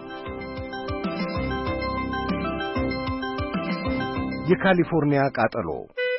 የካሊፎርኒያ ቃጠሎ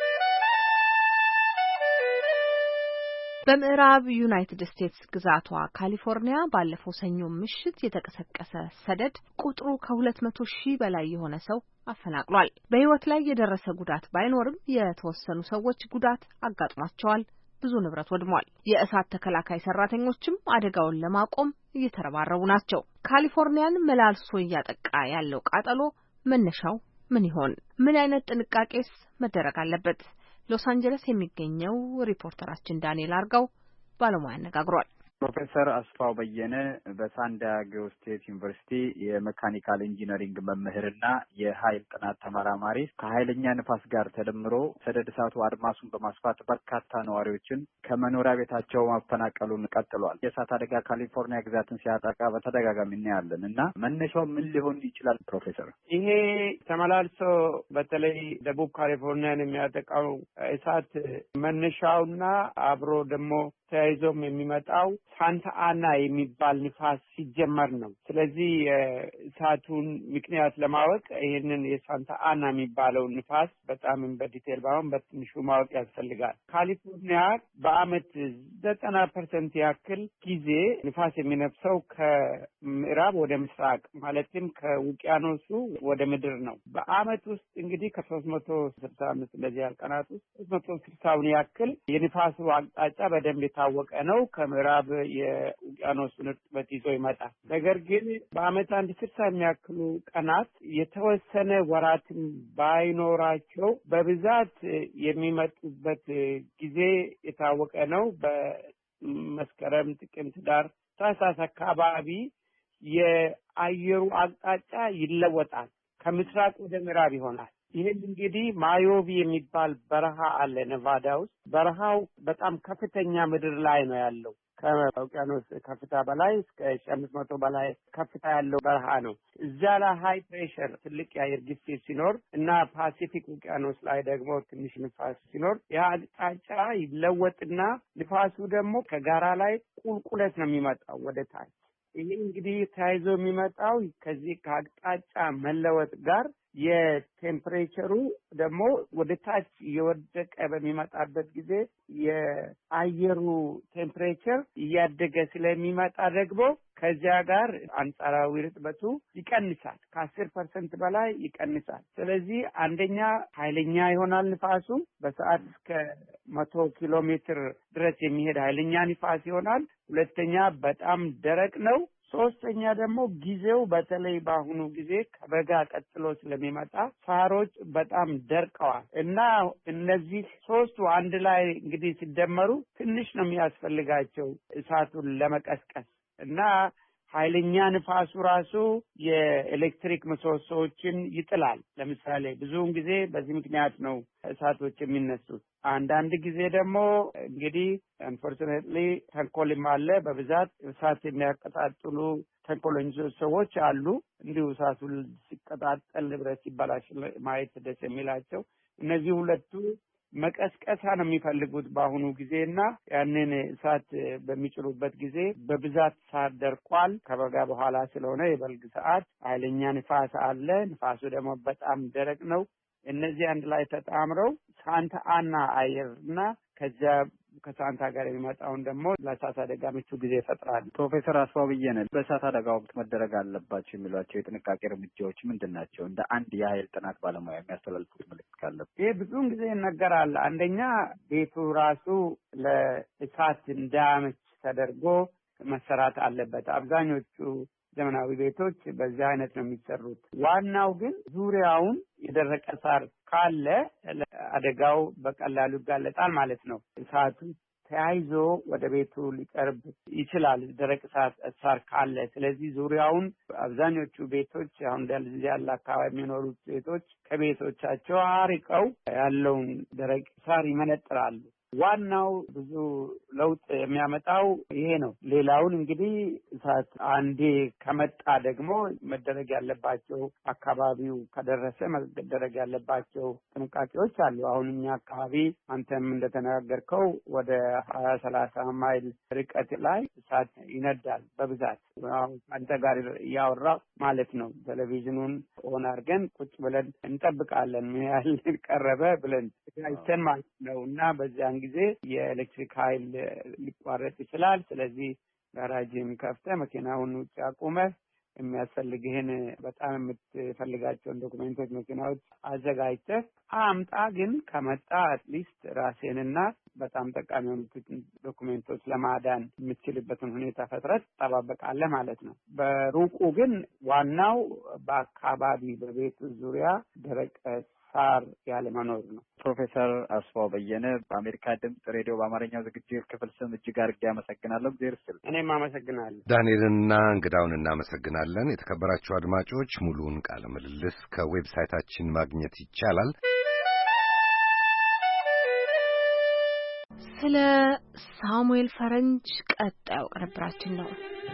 በምዕራብ ዩናይትድ ስቴትስ ግዛቷ ካሊፎርኒያ ባለፈው ሰኞ ምሽት የተቀሰቀሰ ሰደድ ቁጥሩ ከሁለት መቶ ሺህ በላይ የሆነ ሰው አፈናቅሏል። በሕይወት ላይ የደረሰ ጉዳት ባይኖርም የተወሰኑ ሰዎች ጉዳት አጋጥሟቸዋል። ብዙ ንብረት ወድሟል። የእሳት ተከላካይ ሰራተኞችም አደጋውን ለማቆም እየተረባረቡ ናቸው። ካሊፎርኒያን መላልሶ እያጠቃ ያለው ቃጠሎ መነሻው ምን ይሆን? ምን አይነት ጥንቃቄስ መደረግ አለበት? ሎስ አንጀለስ የሚገኘው ሪፖርተራችን ዳንኤል አርጋው ባለሙያ አነጋግሯል። ፕሮፌሰር አስፋው በየነ በሳን ዲያጎ ስቴት ዩኒቨርሲቲ የሜካኒካል ኢንጂነሪንግ መምህርና የኃይል ጥናት ተመራማሪ፣ ከኃይለኛ ንፋስ ጋር ተደምሮ ሰደድ እሳቱ አድማሱን በማስፋት በርካታ ነዋሪዎችን ከመኖሪያ ቤታቸው ማፈናቀሉን ቀጥሏል። የእሳት አደጋ ካሊፎርኒያ ግዛትን ሲያጠቃ በተደጋጋሚ እናያለን እና መነሻው ምን ሊሆን ይችላል ፕሮፌሰር? ይሄ ተመላልሶ በተለይ ደቡብ ካሊፎርኒያን የሚያጠቃው እሳት መነሻውና አብሮ ደግሞ ተያይዞም የሚመጣው ሳንታ አና የሚባል ንፋስ ሲጀመር ነው። ስለዚህ እሳቱን ምክንያት ለማወቅ ይሄንን የሳንታ አና የሚባለው ንፋስ በጣም በዲቴል ባይሆን በትንሹ ማወቅ ያስፈልጋል። ካሊፎርኒያ በአመት ዘጠና ፐርሰንት ያክል ጊዜ ንፋስ የሚነፍሰው ከምዕራብ ወደ ምስራቅ ማለትም ከውቅያኖሱ ወደ ምድር ነው። በአመት ውስጥ እንግዲህ ከሶስት መቶ ስልሳ አምስት እንደዚህ ያህል ቀናት ውስጥ ሶስት መቶ ስልሳውን ያክል የንፋሱ አቅጣጫ በደንብ የታወቀ ነው። ከምዕራብ የውቅያኖሱን እርጥበት ይዞ ይመጣል። ነገር ግን በአመት አንድ ስልሳ የሚያክሉ ቀናት የተወሰነ ወራትን ባይኖራቸው በብዛት የሚመጡበት ጊዜ የታወቀ ነው። በመስከረም፣ ጥቅምት፣ ዳር፣ ታህሳስ አካባቢ የአየሩ አቅጣጫ ይለወጣል። ከምስራቅ ወደ ምዕራብ ይሆናል። ይህን እንግዲህ ማዮቪ የሚባል በረሃ አለ ኔቫዳ ውስጥ። በረሃው በጣም ከፍተኛ ምድር ላይ ነው ያለው። ከውቅያኖስ ከፍታ በላይ እስከ ሺህ አምስት መቶ በላይ ከፍታ ያለው በረሃ ነው። እዛ ላይ ሃይ ፕሬሸር ትልቅ የአየር ግፊት ሲኖር እና ፓሲፊክ ውቅያኖስ ላይ ደግሞ ትንሽ ንፋስ ሲኖር ያ አቅጣጫ ይለወጥና ንፋሱ ደግሞ ከጋራ ላይ ቁልቁለት ነው የሚመጣው ወደ ታች። ይህ እንግዲህ ተያይዞ የሚመጣው ከዚህ ከአቅጣጫ መለወጥ ጋር የቴምፕሬቸሩ ደግሞ ወደ ታች እየወደቀ በሚመጣበት ጊዜ የአየሩ ቴምፕሬቸር እያደገ ስለሚመጣ ደግሞ ከዚያ ጋር አንጻራዊ ርጥበቱ ይቀንሳል፣ ከአስር ፐርሰንት በላይ ይቀንሳል። ስለዚህ አንደኛ ኃይለኛ ይሆናል ንፋሱ፣ በሰዓት እስከ መቶ ኪሎ ሜትር ድረስ የሚሄድ ኃይለኛ ንፋስ ይሆናል። ሁለተኛ በጣም ደረቅ ነው። ሶስተኛ ደግሞ ጊዜው በተለይ በአሁኑ ጊዜ ከበጋ ቀጥሎ ስለሚመጣ ሳሮች በጣም ደርቀዋል እና እነዚህ ሶስቱ አንድ ላይ እንግዲህ ሲደመሩ ትንሽ ነው የሚያስፈልጋቸው እሳቱን ለመቀስቀስ እና ኃይለኛ ንፋሱ ራሱ የኤሌክትሪክ ምሰሶዎችን ይጥላል። ለምሳሌ ብዙውን ጊዜ በዚህ ምክንያት ነው እሳቶች የሚነሱት። አንዳንድ ጊዜ ደግሞ እንግዲህ አንፎርቹኔትሊ ተንኮልም አለ። በብዛት እሳት የሚያቀጣጥሉ ተንኮለኞች ሰዎች አሉ። እንዲሁ እሳቱ ሲቀጣጠል ንብረት ሲበላሽ ማየት ደስ የሚላቸው እነዚህ ሁለቱ መቀስቀሳ ነው የሚፈልጉት በአሁኑ ጊዜና ያንን እሳት በሚጭሩበት ጊዜ በብዛት ሳር ደርቋል። ከበጋ በኋላ ስለሆነ የበልግ ሰዓት ኃይለኛ ንፋስ አለ። ንፋሱ ደግሞ በጣም ደረቅ ነው። እነዚህ አንድ ላይ ተጣምረው ሳንታ አና አየርና ከዚያ ከሳንታ ጋር የሚመጣውን ደግሞ ለእሳት አደጋ ምቹ ጊዜ ይፈጥራል። ፕሮፌሰር አስፋው በየነ በእሳት አደጋ ወቅት መደረግ አለባቸው የሚሏቸው የጥንቃቄ እርምጃዎች ምንድን ናቸው? እንደ አንድ የኃይል ጥናት ባለሙያ የሚያስተላልፉት መልዕክት ካለ? ይህ ብዙውን ጊዜ ይነገራል። አንደኛ ቤቱ ራሱ ለእሳት እንዳያመች ተደርጎ መሰራት አለበት። አብዛኞቹ ዘመናዊ ቤቶች በዚህ አይነት ነው የሚሰሩት። ዋናው ግን ዙሪያውን የደረቀ ሳር ካለ አደጋው በቀላሉ ይጋለጣል ማለት ነው። እሳቱ ተያይዞ ወደ ቤቱ ሊቀርብ ይችላል ደረቅ ሳር ካለ። ስለዚህ ዙሪያውን አብዛኞቹ ቤቶች አሁን እንደዚህ ያለ አካባቢ የሚኖሩት ቤቶች ከቤቶቻቸው አርቀው ያለውን ደረቅ ሳር ይመነጥራሉ። ዋናው ብዙ ለውጥ የሚያመጣው ይሄ ነው። ሌላውን እንግዲህ እሳት አንዴ ከመጣ ደግሞ መደረግ ያለባቸው አካባቢው ከደረሰ መደረግ ያለባቸው ጥንቃቄዎች አሉ። አሁን እኛ አካባቢ አንተም እንደተነጋገርከው ወደ ሀያ ሰላሳ ማይል ርቀት ላይ እሳት ይነዳል በብዛት። አሁን አንተ ጋር እያወራ ማለት ነው። ቴሌቪዥኑን ኦን አድርገን ቁጭ ብለን እንጠብቃለን ምን ያህል ቀረበ ብለን አይተን ማለት ነው እና በዚያን ጊዜ የኤሌክትሪክ ኃይል ሊቋረጥ ይችላል። ስለዚህ ጋራጅን ከፍተህ መኪናውን ውጭ አቁመህ የሚያስፈልግህን በጣም የምትፈልጋቸውን ዶክሜንቶች መኪናዎች አዘጋጅተህ አምጣ። ግን ከመጣ አትሊስት ራስህንና በጣም ጠቃሚ የሆኑትን ዶክሜንቶች ለማዳን የምትችልበትን ሁኔታ ፈጥረህ ትጠባበቃለህ ማለት ነው። በሩቁ ግን ዋናው በአካባቢ በቤቱ ዙሪያ ደረቅ ሳር ያለ መኖር ነው። ፕሮፌሰር አስፋው በየነ በአሜሪካ ድምጽ ሬዲዮ በአማርኛው ዝግጅት ክፍል ስም እጅግ አድርጌ አመሰግናለሁ። እግዚአብሔር ይስጥልኝ። እኔም አመሰግናለሁ። ዳንኤልና እንግዳውን እናመሰግናለን። የተከበራችሁ አድማጮች ሙሉውን ቃለ ምልልስ ከዌብሳይታችን ማግኘት ይቻላል። ስለ ሳሙኤል ፈረንጅ ቀጣዩ ቅንብራችን ነው።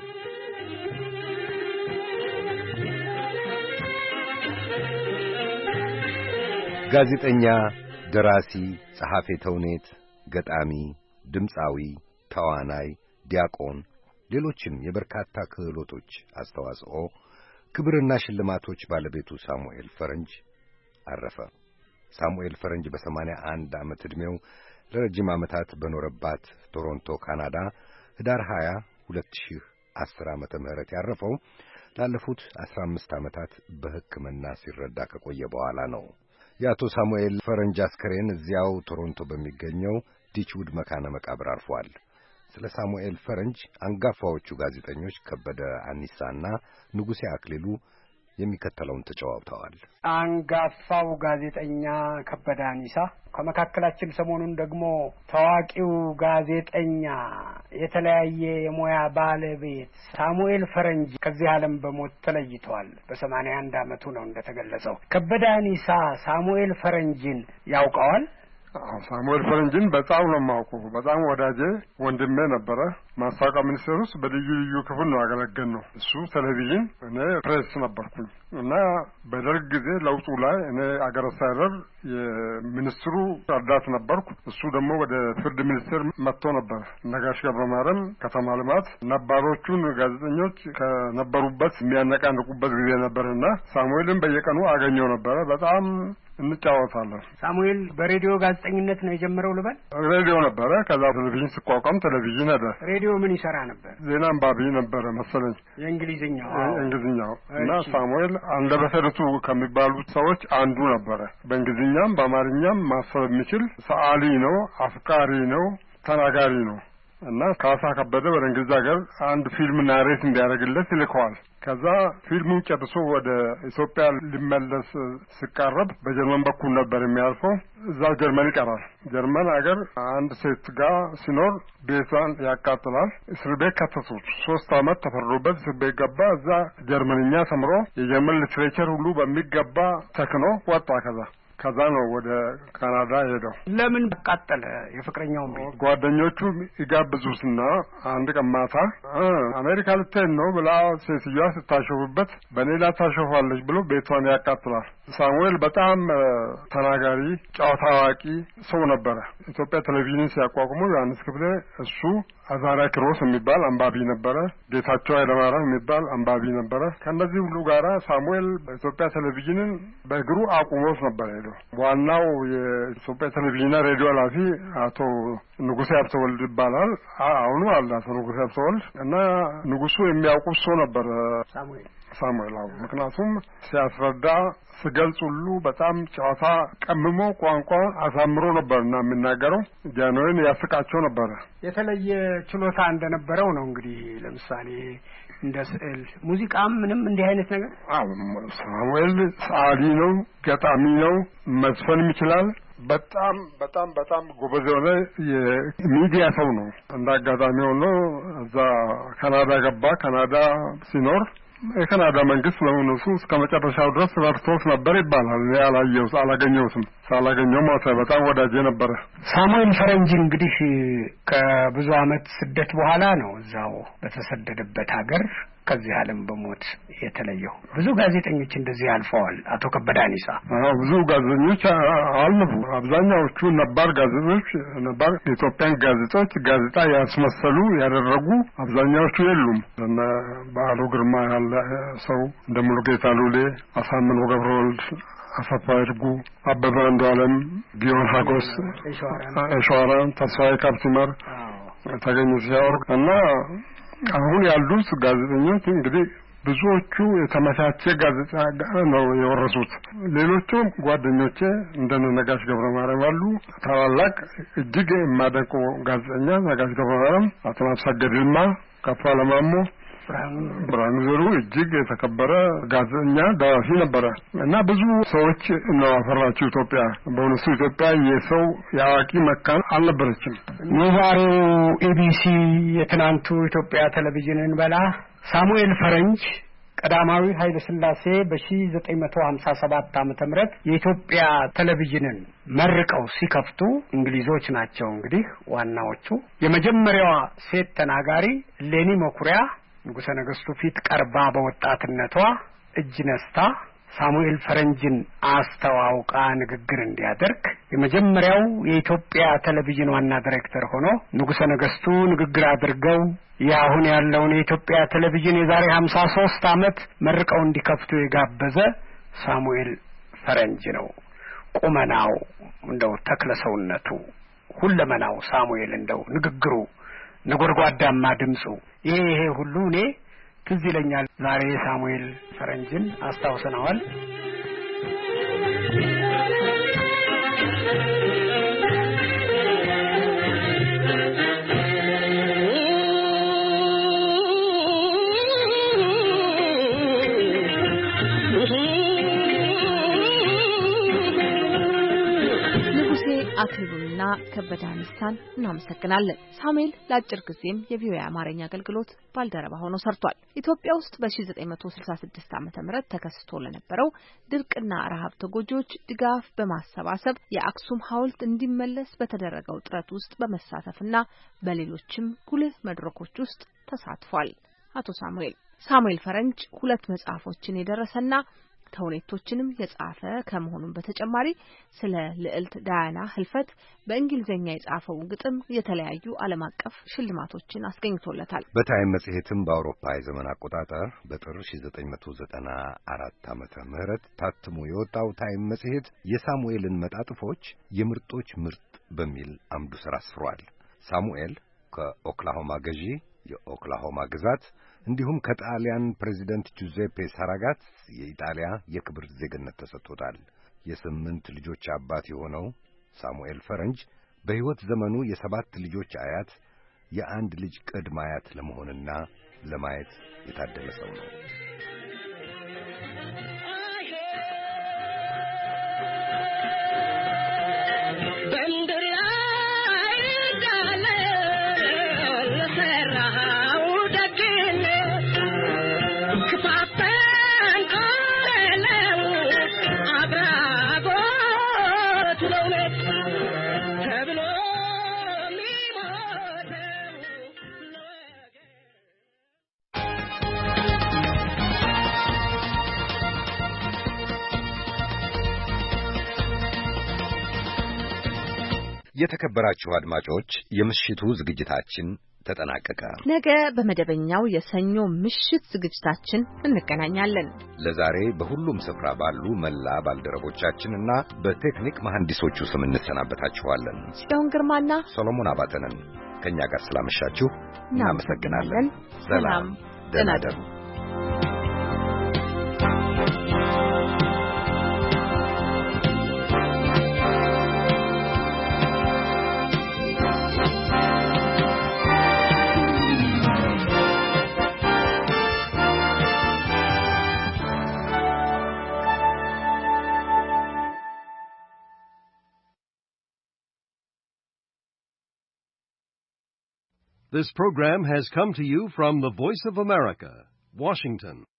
ጋዜጠኛ፣ ደራሲ፣ ጸሐፌ ተውኔት፣ ገጣሚ፣ ድምፃዊ፣ ተዋናይ፣ ዲያቆን፣ ሌሎችም የበርካታ ክህሎቶች አስተዋጽኦ፣ ክብርና ሽልማቶች ባለቤቱ ሳሙኤል ፈረንጅ አረፈ። ሳሙኤል ፈረንጅ በሰማንያ አንድ ዓመት ዕድሜው ለረጅም ዓመታት በኖረባት ቶሮንቶ ካናዳ ህዳር ሀያ ሁለት ሺህ አስር ዓመተ ምህረት ያረፈው ላለፉት አስራ አምስት ዓመታት በሕክምና ሲረዳ ከቆየ በኋላ ነው። የአቶ ሳሙኤል ፈረንጅ አስከሬን እዚያው ቶሮንቶ በሚገኘው ዲችውድ መካነ መቃብር አርፏል። ስለ ሳሙኤል ፈረንጅ አንጋፋዎቹ ጋዜጠኞች ከበደ አኒሳና ንጉሴ አክሊሉ የሚከተለውን ተጨዋውተዋል። አንጋፋው ጋዜጠኛ ከበደ አኒሳ ከመካከላችን ሰሞኑን ደግሞ ታዋቂው ጋዜጠኛ የተለያየ የሙያ ባለቤት ሳሙኤል ፈረንጅ ከዚህ ዓለም በሞት ተለይቷል። በሰማንያ አንድ ዓመቱ ነው እንደተገለጸው። ከበደ አኒሳ ሳሙኤል ፈረንጅን ያውቀዋል? ሳሙኤል ፈረንጅን በጣም ነው የማውቀው። በጣም ወዳጄ ወንድሜ ነበረ። ማስታወቂያ ሚኒስቴር ውስጥ በልዩ ልዩ ክፍል ነው ያገለገል ነው። እሱ ቴሌቪዥን፣ እኔ ፕሬስ ነበርኩኝ እና በደርግ ጊዜ ለውጡ ላይ እኔ አገረ አስተዳደር የሚኒስትሩ ረዳት ነበርኩ። እሱ ደግሞ ወደ ፍርድ ሚኒስቴር መጥቶ ነበር። ነጋሽ ገብረማርያም ከተማ ልማት ነባሮቹን ጋዜጠኞች ከነበሩበት የሚያነቃንቁበት ጊዜ ነበርና ሳሙኤልን በየቀኑ አገኘው ነበረ። በጣም እንጫወታለን። ሳሙኤል በሬዲዮ ጋዜጠኝነት ነው የጀመረው ልበል? ሬዲዮ ነበረ። ከዛ ቴሌቪዥን ሲቋቋም ቴሌቪዥን ሄደ። ሬዲዮ ምን ይሰራ ነበር? ዜና አንባቢ ነበረ መሰለኝ። የእንግሊዝኛው እንግሊዝኛው እና ሳሙኤል አንደበተ ርቱዕ ከሚባሉት ሰዎች አንዱ ነበረ። በእንግሊዝኛም በአማርኛም ማሰብ የሚችል ሰዓሊ ነው፣ አፍቃሪ ነው፣ ተናጋሪ ነው እና ካሳ ከበደ ወደ እንግሊዝ ሀገር አንድ ፊልም ናሬት እንዲያደርግለት ይልከዋል። ከዛ ፊልሙን ጨርሶ ወደ ኢትዮጵያ ሊመለስ ሲቃረብ በጀርመን በኩል ነበር የሚያልፈው። እዛ ጀርመን ይቀራል። ጀርመን ሀገር አንድ ሴት ጋር ሲኖር ቤቷን ያቃጥላል። እስር ቤት ከተቱት። ሶስት አመት ተፈርዶበት እስር ቤት ገባ። እዛ ጀርመንኛ ተምሮ የጀርመን ሊትሬቸር ሁሉ በሚገባ ተክኖ ወጣ። ከዛ ከዛ ነው ወደ ካናዳ ሄደው። ለምን አቃጠለ? የፍቅረኛው ቤት ጓደኞቹ ይጋብዙትና አንድ ቀን ማታ አሜሪካ ልትሄድ ነው ብላ ሴትዮዋ ስታሾፍበት በሌላ ታሾፋለች ብሎ ቤቷን ያቃጥላል። ሳሙኤል በጣም ተናጋሪ፣ ጨዋታ አዋቂ ሰው ነበረ። ኢትዮጵያ ቴሌቪዥን ሲያቋቁሙ ዮሐንስ ክፍሌ፣ እሱ አዛራ ክሮስ የሚባል አንባቢ ነበረ። ጌታቸው ኃይለማርያም የሚባል አንባቢ ነበረ። ከነዚህ ሁሉ ጋራ ሳሙኤል በኢትዮጵያ ቴሌቪዥንን በእግሩ አቁሞት ነበር ሄዶ። ዋናው የኢትዮጵያ ቴሌቪዥን ሬዲዮ ኃላፊ አቶ ንጉሴ ሀብተወልድ ይባላል። አሁኑ አለ አቶ ንጉሴ ሀብተወልድ እና ንጉሱ የሚያውቁት ሰው ነበር ሳሙኤል ሳሙኤል አው ምክንያቱም ሲያስረዳ ሲገልጽ ሁሉ በጣም ጨዋታ ቀምሞ ቋንቋ አሳምሮ ነበርና የሚናገረው። ጃንሆይን ያስቃቸው ነበር። የተለየ ችሎታ እንደነበረው ነው እንግዲህ ለምሳሌ እንደ ስዕል፣ ሙዚቃም ምንም እንዲህ አይነት ነገር። አዎ ሳሙኤል ሰዓሊ ነው፣ ገጣሚ ነው፣ መዝፈንም ይችላል። በጣም በጣም በጣም ጎበዝ የሆነ የሚዲያ ሰው ነው። እንዳጋጣሚ ሆኖ እዛ ካናዳ ገባ። ካናዳ ሲኖር የካናዳ መንግስት ለእውነቱ እስከ መጨረሻው ድረስ ረድቶት ነበር ይባላል። እኔ አላየሁት አላገኘሁትም። ሳላገኘው ሞተ። በጣም ወዳጄ ነበረ። ሳሙኤል ፈረንጅ እንግዲህ ከብዙ አመት ስደት በኋላ ነው እዛው በተሰደደበት ሀገር ከዚህ ዓለም በሞት የተለየው። ብዙ ጋዜጠኞች እንደዚህ አልፈዋል። አቶ ከበደ አኒሳ አዎ ብዙ ጋዜጠኞች አልፉ። አብዛኛዎቹ ነባር ጋዜጠኞች ነባር የኢትዮጵያን ጋዜጦች ጋዜጣ ያስመሰሉ ያደረጉ አብዛኛዎቹ የሉም። እና በዓሉ ግርማ ያለ ሰው እንደ ሙሉጌታ ሉሌ፣ አሳምነው ገብረወልድ፣ አሰፋ ይርጉ፣ አበበ አንዱዓለም፣ ጊዮን ሀጎስ፣ እሸዋራን፣ ተስፋዬ ካፕቲመር፣ ተገኘ ሲያወር እና አሁን ያሉት ጋዜጠኞች እንግዲህ ብዙዎቹ የተመቻቸ ጋዜጣ ነው የወረሱት። ሌሎቹ ጓደኞቼ እንደነ ነጋሽ ገብረ ማርያም አሉ። ታላላቅ እጅግ የማደንቀው ጋዜጠኛ ነጋሽ ገብረ ማርያም፣ አቶ አብሳገድ ይልማ፣ ከፍ አለማሞ፣ ብርሃኑ ዘሩ እጅግ የተከበረ ጋዜጠኛ ደራሲ ነበረ እና ብዙ ሰዎች ነው አፈራችው ኢትዮጵያ። በእውነቱ ኢትዮጵያ የሰው የአዋቂ መካን አልነበረችም። የዛሬው ኢቢሲ የትናንቱ ኢትዮጵያ ቴሌቪዥንን በላ ሳሙኤል ፈረንጅ ቀዳማዊ ኃይለ ሥላሴ በ1957 ዓመተ ምህረት የኢትዮጵያ ቴሌቪዥንን መርቀው ሲከፍቱ እንግሊዞች ናቸው እንግዲህ ዋናዎቹ። የመጀመሪያዋ ሴት ተናጋሪ ሌኒ መኩሪያ ንጉሠ ነገሥቱ ፊት ቀርባ በወጣትነቷ እጅ ነስታ ሳሙኤል ፈረንጅን አስተዋውቃ ንግግር እንዲያደርግ የመጀመሪያው የኢትዮጵያ ቴሌቪዥን ዋና ዳይሬክተር ሆኖ ንጉሠ ነገሥቱ ንግግር አድርገው ያሁን ያለውን የኢትዮጵያ ቴሌቪዥን የዛሬ ሀምሳ ሶስት አመት መርቀው እንዲከፍቱ የጋበዘ ሳሙኤል ፈረንጅ ነው። ቁመናው እንደው ተክለሰውነቱ ሁለመናው ሳሙኤል እንደው ንግግሩ ነጎድጓዳማ ድምጹ ይሄ ይሄ ሁሉ እኔ ትዝ ይለኛል። ዛሬ ሳሙኤል ፈረንጅን አስታውሰናል። አክሊሉና ከበደ አኒሳን እናመሰግናለን። ሳሙኤል ለአጭር ጊዜም የቪኦኤ አማርኛ አገልግሎት ባልደረባ ሆኖ ሰርቷል። ኢትዮጵያ ውስጥ በ1966 ዓመተ ምህረት ተከስቶ ለነበረው ድርቅና ረሃብ ተጎጂዎች ድጋፍ በማሰባሰብ የአክሱም ሐውልት እንዲመለስ በተደረገው ጥረት ውስጥ በመሳተፍና በሌሎችም ጉልህ መድረኮች ውስጥ ተሳትፏል። አቶ ሳሙኤል ሳሙኤል ፈረንጅ ሁለት መጽሐፎችን የደረሰና ተውኔቶችንም የጻፈ ከመሆኑም በተጨማሪ ስለ ልዕልት ዳያና ህልፈት በእንግሊዝኛ የጻፈው ግጥም የተለያዩ ዓለም አቀፍ ሽልማቶችን አስገኝቶለታል። በታይም መጽሔትም በአውሮፓ የዘመን አቆጣጠር በጥር ሺህ ዘጠኝ መቶ ዘጠና አራት ዓመተ ምህረት ታትሞ የወጣው ታይም መጽሔት የሳሙኤልን መጣጥፎች የምርጦች ምርጥ በሚል አምዱ ስር አስፍሯል። ሳሙኤል ከኦክላሆማ ገዢ የኦክላሆማ ግዛት እንዲሁም ከጣሊያን ፕሬዚደንት ጁዜፔ ሳራጋት የኢጣሊያ የክብር ዜግነት ተሰጥቶታል። የስምንት ልጆች አባት የሆነው ሳሙኤል ፈረንጅ በሕይወት ዘመኑ የሰባት ልጆች አያት፣ የአንድ ልጅ ቅድመ አያት ለመሆንና ለማየት የታደለ ሰው ነው። የተከበራችሁ አድማጮች የምሽቱ ዝግጅታችን ተጠናቀቀ። ነገ በመደበኛው የሰኞ ምሽት ዝግጅታችን እንገናኛለን። ለዛሬ በሁሉም ስፍራ ባሉ መላ ባልደረቦቻችንና በቴክኒክ መሐንዲሶቹ ስም እንሰናበታችኋለን። ጽዮን ግርማና ሰሎሞን አባተንን ከኛ ጋር ስላመሻችሁ እናመሰግናለን። ሰላም፣ ደህና እደሩ። This program has come to you from the Voice of America, Washington.